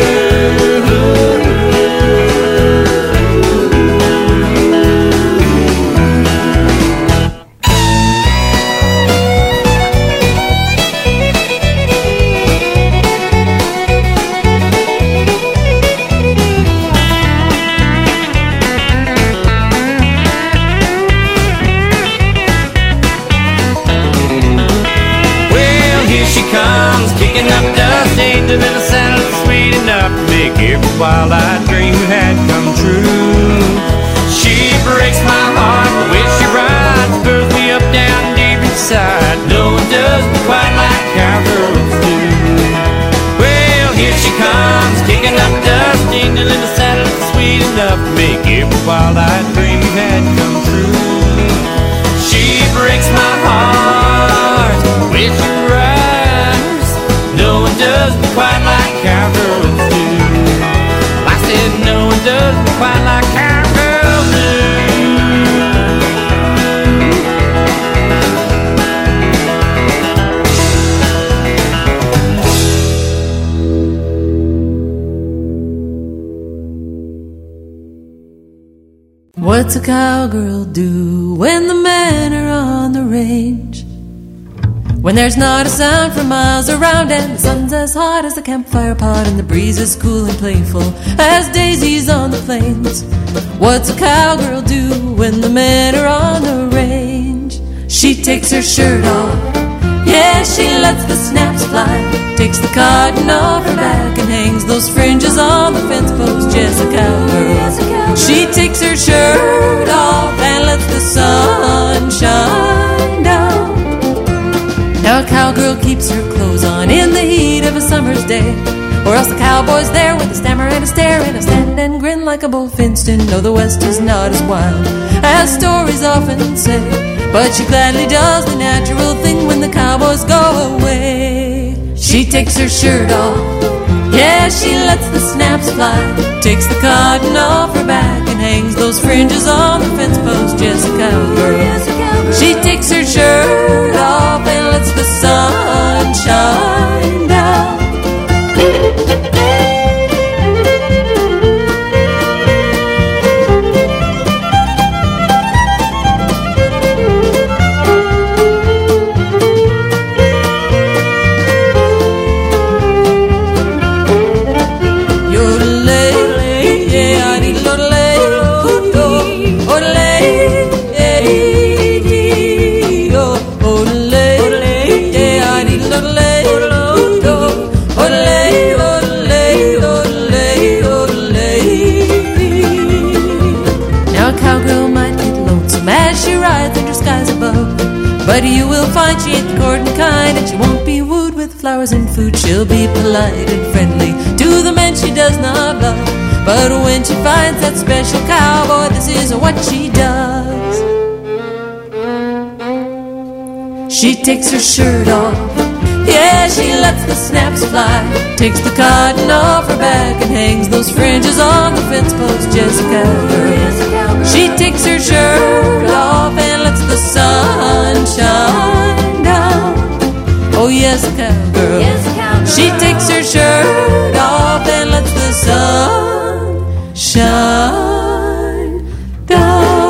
S18: Angel in a saddle sweet enough to make every wild-eyed dream you had come true. She breaks my heart the way she rides, spurs me up down deep inside. No one does me quite like cowgirls do. Well, here she comes, kicking up dust, angel in a saddle sweet enough to make every wild-eyed dream you had come true. She
S19: What's a cowgirl do when the men are on the range? When there's not a sound for miles around and the sun's as hot as a campfire pot and the breeze is cool and playful as daisies on the plains. What's a cowgirl do when the men are on the range? She takes her shirt off, yeah, she lets the snaps fly, takes the cotton off her back and hangs those fringes on the fence post. Yes, a cowgirl. She takes her shirt off and lets the sun shine down. Now a cowgirl keeps her clothes on in the heat of a summer's day, or else the cowboy's there with a stammer and a stare and a stand and grin like a bull fenced in. No, the West is not as wild as stories often say, but she gladly does the natural thing when the cowboys go away. She takes her shirt off, yeah, she lets the snaps fly, takes the cotton off her back and hangs those fringes on the fence post. Yes, a cowgirl. She takes her shirt off and lets the sun shine down. But you will find she ain't the courting kind, and she won't be wooed with flowers and food. She'll be polite and friendly to the men she does not love, but when she finds that special cowboy, this is what she does. She takes her shirt off, yeah, she lets the snaps fly, takes the cotton off her back and hangs those fringes on the fence post. Jessica girl. She takes her shirt off and lets the sun shine down. Oh yes, a cowgirl. Yes, a cowgirl. She takes her shirt off and lets the sun shine down.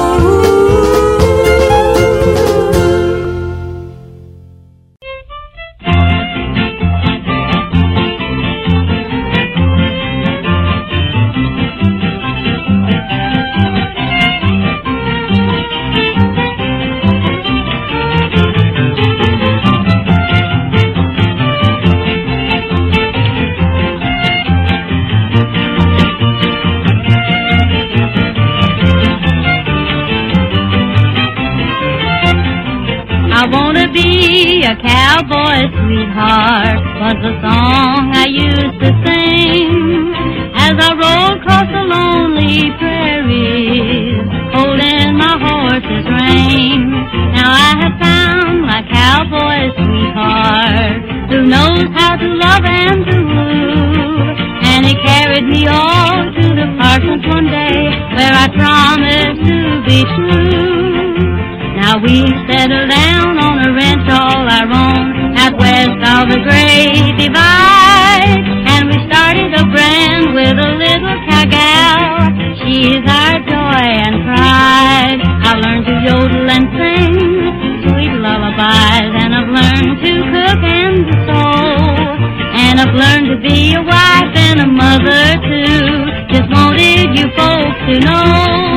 S20: A cowboy sweetheart was the song I used to sing as I rode across the lonely prairies, holding my horse's rein. Now I have found my cowboy sweetheart who knows how to love and to woo, and he carried me all to the parsonage one day where I promised to be true. Now we settled down on a ranch all our own out west of the Great Divide, and we started a brand with a little cowgirl. She's our joy and pride. I learned to yodel and sing sweet lullabies, and I've learned to cook and to sew, and I've learned to be a wife and a mother too. Just wanted you folks to know.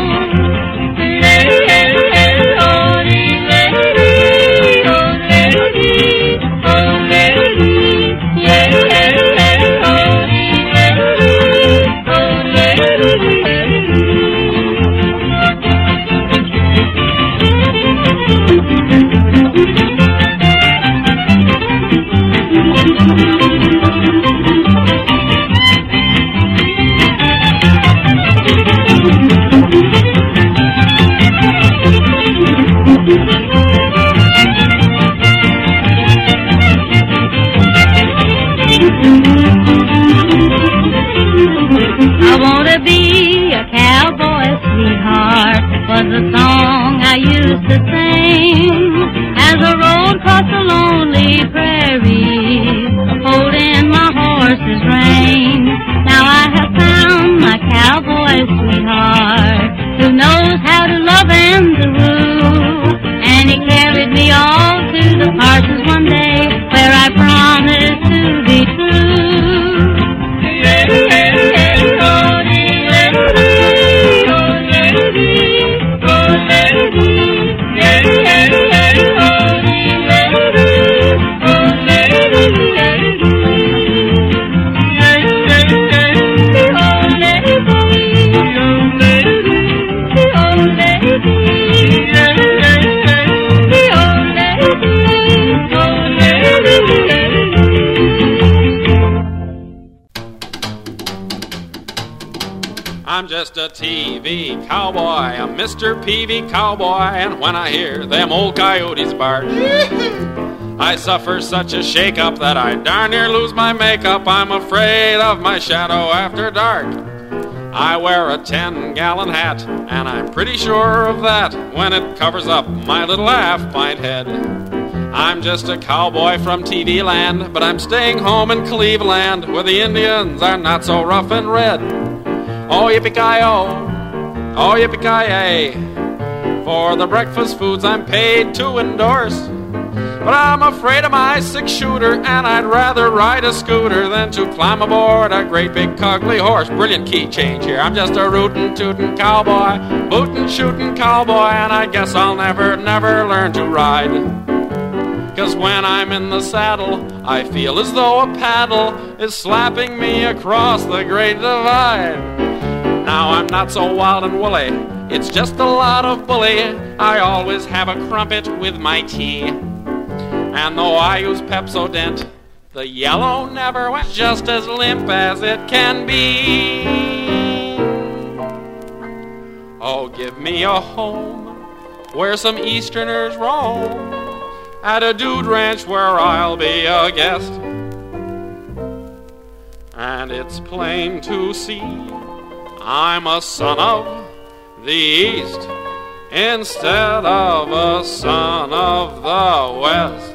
S20: I wanna be a cowboy sweetheart was the song I used to sing as I rode across the lonely prairies, holding my horse's rein. Now I have found my cowboy sweetheart who knows
S21: just a T V cowboy, a Mister P V cowboy, and when I hear them old coyotes bark, I suffer such a shake-up that I darn near lose my makeup. I'm afraid of my shadow after dark. I wear a ten-gallon hat, and I'm pretty sure of that when it covers up my little half-pint head. I'm just a cowboy from T V land, but I'm staying home in Cleveland, where the Indians are not so rough and red. Oh, yippee-ki-yo, oh, yippee-ki-yay, for the breakfast foods I'm paid to endorse. But I'm afraid of my six-shooter, and I'd rather ride a scooter than to climb aboard a great big cuggly horse. Brilliant key change here. I'm just a rootin' tootin' cowboy, bootin' shootin' cowboy, and I guess I'll never, never learn to ride. 'Cause when I'm in the saddle, I feel as though a paddle is slapping me across the great divide. Now I'm not so wild and woolly, it's just a lot of bully. I always have a crumpet with my tea. And though I use Pepsodent, the yellow never went, just as limp as it can be. Oh, give me a home where some Easterners roam, at a dude ranch where I'll be a guest. And it's plain to see I'm a son of the East instead of a son of the West.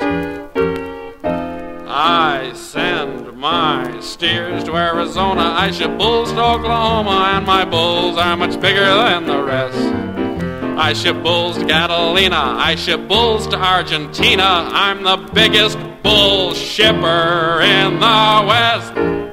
S21: I send my steers to Arizona, I ship bulls to Oklahoma, and my bulls are much bigger than the rest. I ship bulls to Catalina, I ship bulls to Argentina, I'm the biggest bull shipper in the West.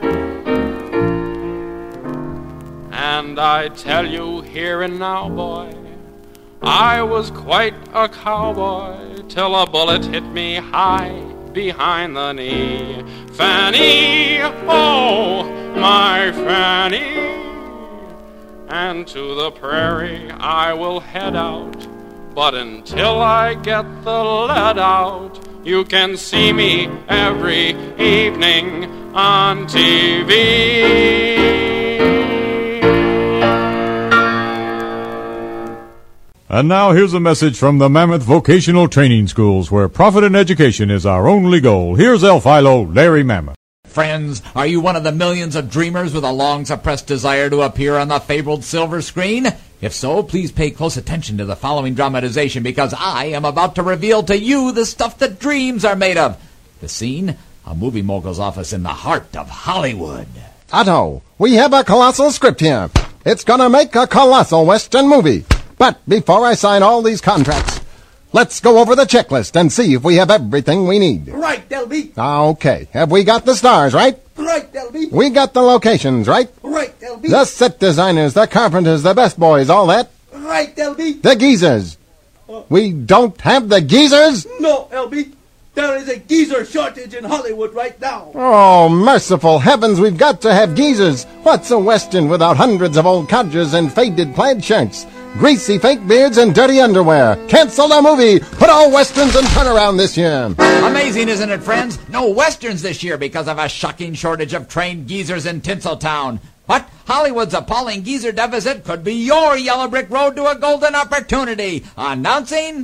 S21: And I tell you here and now, boy, I was quite a cowboy till a bullet hit me high behind the knee. Fanny, oh, my Fanny, and to the prairie I will head out. But until I get the lead out, you can see me every evening on T V.
S22: And now here's a message from the Mammoth Vocational Training Schools, where profit and education is our only goal. Here's El Philo, Larry Mammoth.
S23: Friends, are you one of the millions of dreamers with a long-suppressed desire to appear on the fabled silver screen? If so, please pay close attention to the following dramatization, because I am about to reveal to you the stuff that dreams are made of. The scene? A movie mogul's office in the heart of Hollywood.
S24: Otto, we have a colossal script here. It's gonna make a colossal Western movie. But before I sign all these contracts, let's go over the checklist and see if we have everything we need.
S9: Right, Delby.
S24: Okay. Have we got the stars, right?
S9: Right, Delby.
S24: We got the locations, right?
S9: Right, Delby.
S24: The set designers, the carpenters, the best boys, all that?
S9: Right, Delby.
S24: The geezers. Uh, we don't have the geezers?
S9: No, L B. There is a geezer shortage in Hollywood right now.
S24: Oh, merciful heavens, we've got to have geezers. What's a Western without hundreds of old codgers and faded plaid shirts? Greasy fake beards and dirty underwear. Cancel the movie. Put all Westerns in turnaround this year.
S23: Amazing, isn't it, friends? No Westerns this year because of a shocking shortage of trained geezers in Tinseltown. What? Hollywood's appalling geezer deficit could be your yellow brick road to a golden opportunity. Announcing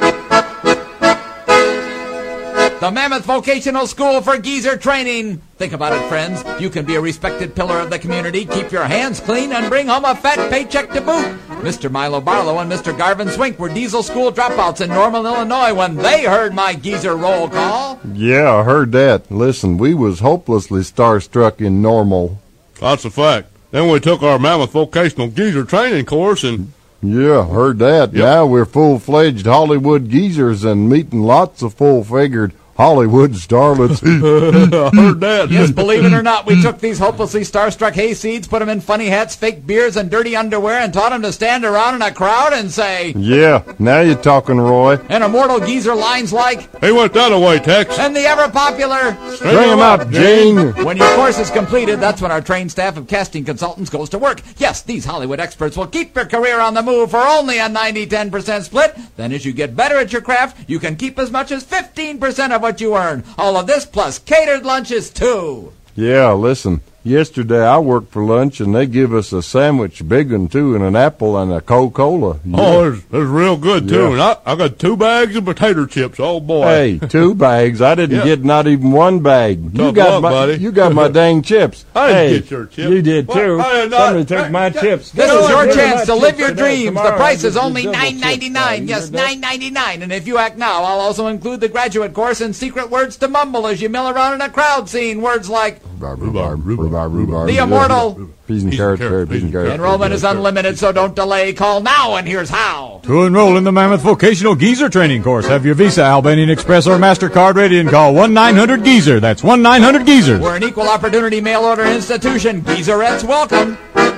S23: the Mammoth Vocational School for Geezer Training. Think about it, friends. You can be a respected pillar of the community, keep your hands clean, and bring home a fat paycheck to boot. Mister Milo Barlow and Mister Garvin Swink were diesel school dropouts in Normal, Illinois when they heard my geezer roll call.
S3: Yeah, I heard that. Listen, we was hopelessly starstruck in Normal.
S25: That's a fact. Then we took our Mammoth Vocational Geezer Training course and...
S3: Yeah, heard that. Yep. Now we're full-fledged Hollywood geezers and meeting lots of full-figured Hollywood starlets.
S25: I heard that.
S23: Yes, believe it or not, we took these hopelessly starstruck hayseeds, put them in funny hats, fake beards, and dirty underwear, and taught them to stand around in a crowd and say...
S3: Yeah, now you're talking, Roy.
S23: And immortal geezer lines like...
S25: He went that away, Tex.
S23: And the ever-popular...
S3: String him up, Gene.
S23: When your course is completed, that's when our trained staff of casting consultants goes to work. Yes, these Hollywood experts will keep your career on the move for only a ninety ten percent split. Then as you get better at your craft, you can keep as much as fifteen percent of what you earn. All of this plus catered lunches, too.
S3: Yeah, listen,
S24: Yesterday I worked for lunch, and they give us a sandwich, big one, too, and an apple and a Coca-Cola. Yeah.
S25: Oh, it's, it's real good, too.
S24: Yeah.
S25: And I, I got two bags of potato chips. Oh, boy.
S24: Hey, two bags. I didn't
S25: Yeah.
S24: get not even one bag. You
S25: Tough
S24: got
S25: luck,
S24: my,
S25: buddy.
S24: You got my dang chips.
S25: I didn't
S24: hey,
S25: get your chips.
S24: You did,
S25: What?
S24: too.
S25: I did not.
S24: Somebody took my chips.
S23: This
S24: Get
S23: is your
S24: over here.
S23: chance to
S24: My
S23: live
S24: chips
S23: your
S24: today.
S23: dreams. The
S24: Tomorrow
S23: price
S24: I'll
S23: is
S24: get
S23: only
S24: you
S23: nine ninety nine.
S24: chips.
S23: Yes, nine ninety nine. And if you act now, I'll also include the graduate course and secret words to mumble as you mill around in a crowd scene. Words like
S24: Rhubarb, rhubarb, rhubarb, rhubarb.
S23: the immortal.
S24: Peas and carrots, carrots, peas and carrots.
S23: Enrollment is unlimited, so don't delay. Call now, and here's how.
S22: To enroll in the Mammoth Vocational Geezer Training Course, have your Visa, Albanian Express, or MasterCard ready and call one nine hundred geezer. That's one nine hundred geezer.
S23: We're an equal opportunity mail order institution. Geezerettes welcome.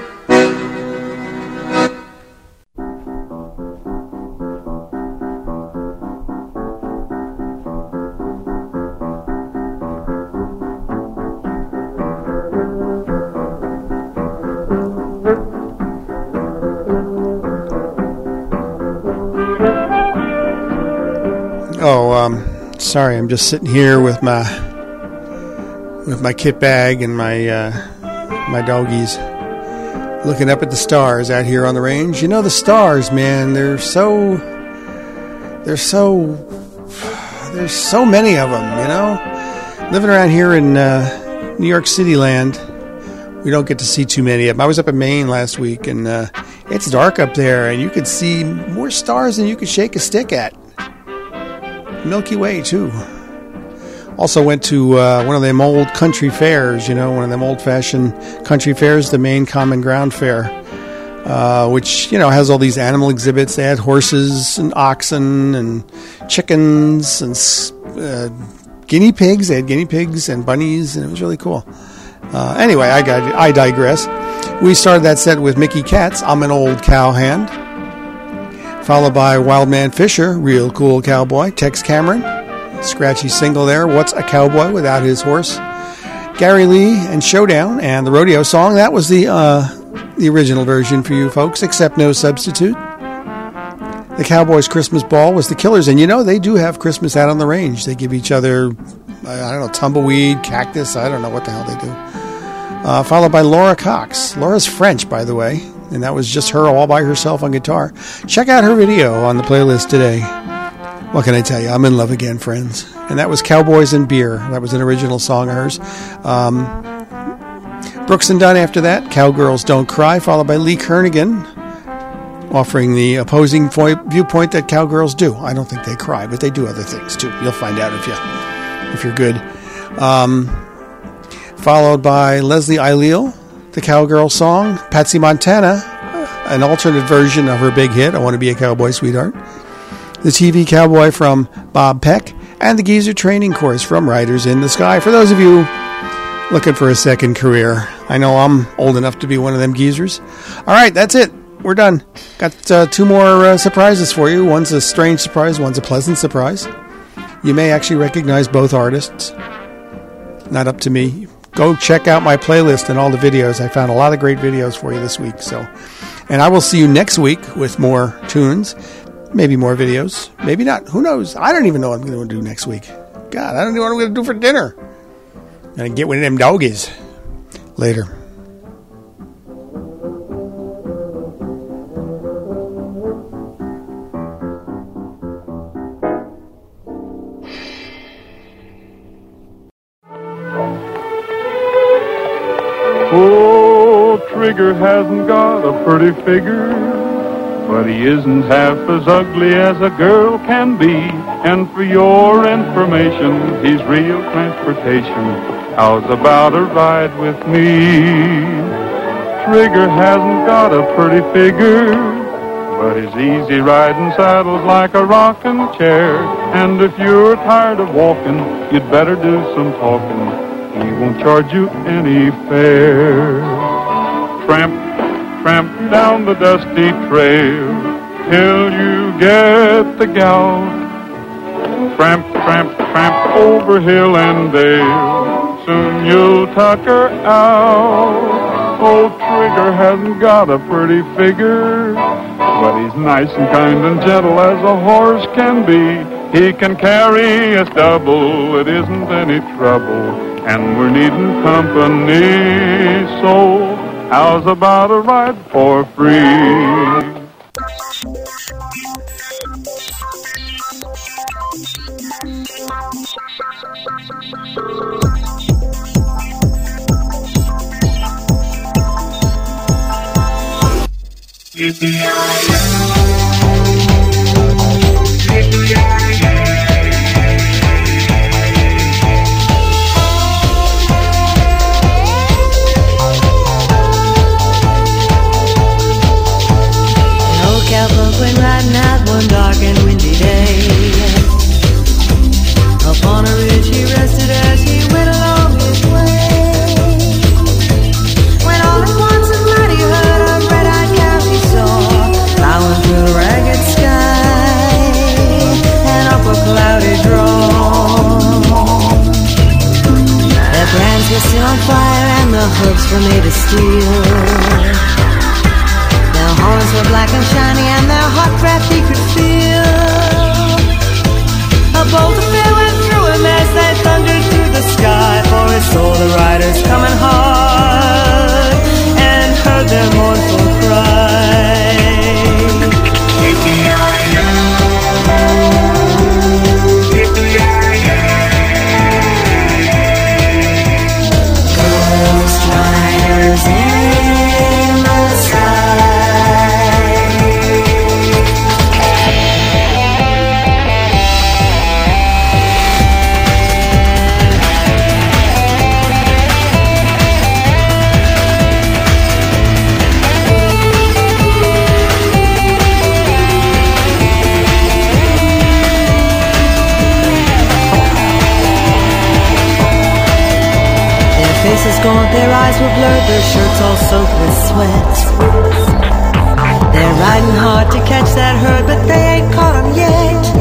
S12: Oh, um, sorry. I'm just sitting here with my with my kit bag and my uh, my doggies, looking up at the stars out here on the range. You know, the stars, man. They're so they're so there's so many of them. You know, living around here in uh, New York City land, we don't get to see too many of them. I was up in Maine last week, and uh, it's dark up there, and you could see more stars than you could shake a stick at. Milky Way, too. Also went to uh, one of them old country fairs, you know, one of them old-fashioned country fairs, the Maine Common Ground Fair, uh, which, you know, has all these animal exhibits. They had horses and oxen and chickens and uh, guinea pigs. They had guinea pigs and bunnies, and it was really cool. Uh, anyway, I got I digress. We started that set with Mickey Katz, I'm an Old Cowhand, followed by Wildman Fisher, Real Cool Cowboy, Tex Cameron, scratchy single there, What's a Cowboy Without His Horse, Gary Lee and Showdown, and the rodeo song. That was the uh, the original version for you folks, except no substitute. The Cowboys' Christmas Ball was the Killers, and you know, they do have Christmas out on the range. They give each other, I don't know, tumbleweed, cactus, I don't know what the hell they do. Uh, followed by Laura Cox. Laura's French, by the way, and that was just her all by herself on guitar. Check out her video on the playlist today. What can I tell you? I'm in love again, friends. And that was Cowboys and Beer. That was an original song of hers. Um, Brooks and Dunn after that, Cowgirls Don't Cry, followed by Lee Kernigan, offering the opposing viewpoint that cowgirls do. I don't think they cry, but they do other things too. You'll find out if, you, if you're good. Um... Followed by Leslie Eileal, the Cowgirl song. Patsy Montana, an alternate version of her big hit, I Want to Be a Cowboy, Sweetheart. The T V Cowboy from Bob Peck. And the Geezer Training Course from Riders in the Sky. For those of you looking for a second career, I know I'm old enough to be one of them geezers. All right, that's it. We're done. Got uh, two more uh, surprises for you. One's a strange surprise, one's a pleasant surprise. You may actually recognize both artists. Not up to me. Go check out my playlist and all the videos. I found a lot of great videos for you this week. So, and I will see you next week with more tunes, maybe more videos, maybe not. Who knows? I don't even know what I'm going to do next week. God, I don't know what I'm going to do for dinner. I'm going to get one of them doggies later.
S1: Oh, Trigger hasn't got a pretty figure, but he isn't half as ugly as a girl can be. And for your information, he's real transportation. How's about a ride with me? Trigger hasn't got a pretty figure, but he's easy riding saddles like a rocking chair. And if you're tired of walking, you'd better do some talking. He won't charge you any fare. Tramp, tramp down the dusty trail till you get the gout. Tramp, tramp, tramp over hill and dale. Soon you'll tucker out. Old Trigger hasn't got a pretty figure, but he's nice and kind and gentle as a horse can be. He can carry a stubble, it isn't any trouble. and we're needing company. So how's about a ride for free?
S19: Went riding out one dark and windy day. Upon a ridge he rested as he went along his way. When all at once a mighty herd of red-eyed cows he saw, plowing through a ragged sky and up a cloudy draw. Their brands were still on fire and the hooves were made of steel. Their horns were black and shiny and their hot breath he could feel. A bolt of fear went through him as they thundered through the sky, for he saw the riders coming hard and heard their mournful cry. Ghost riders in the sky. Faces gaunt, their eyes were blurred, their shirts all soaked with sweat. They're riding hard to catch that herd, but they ain't caught 'em yet.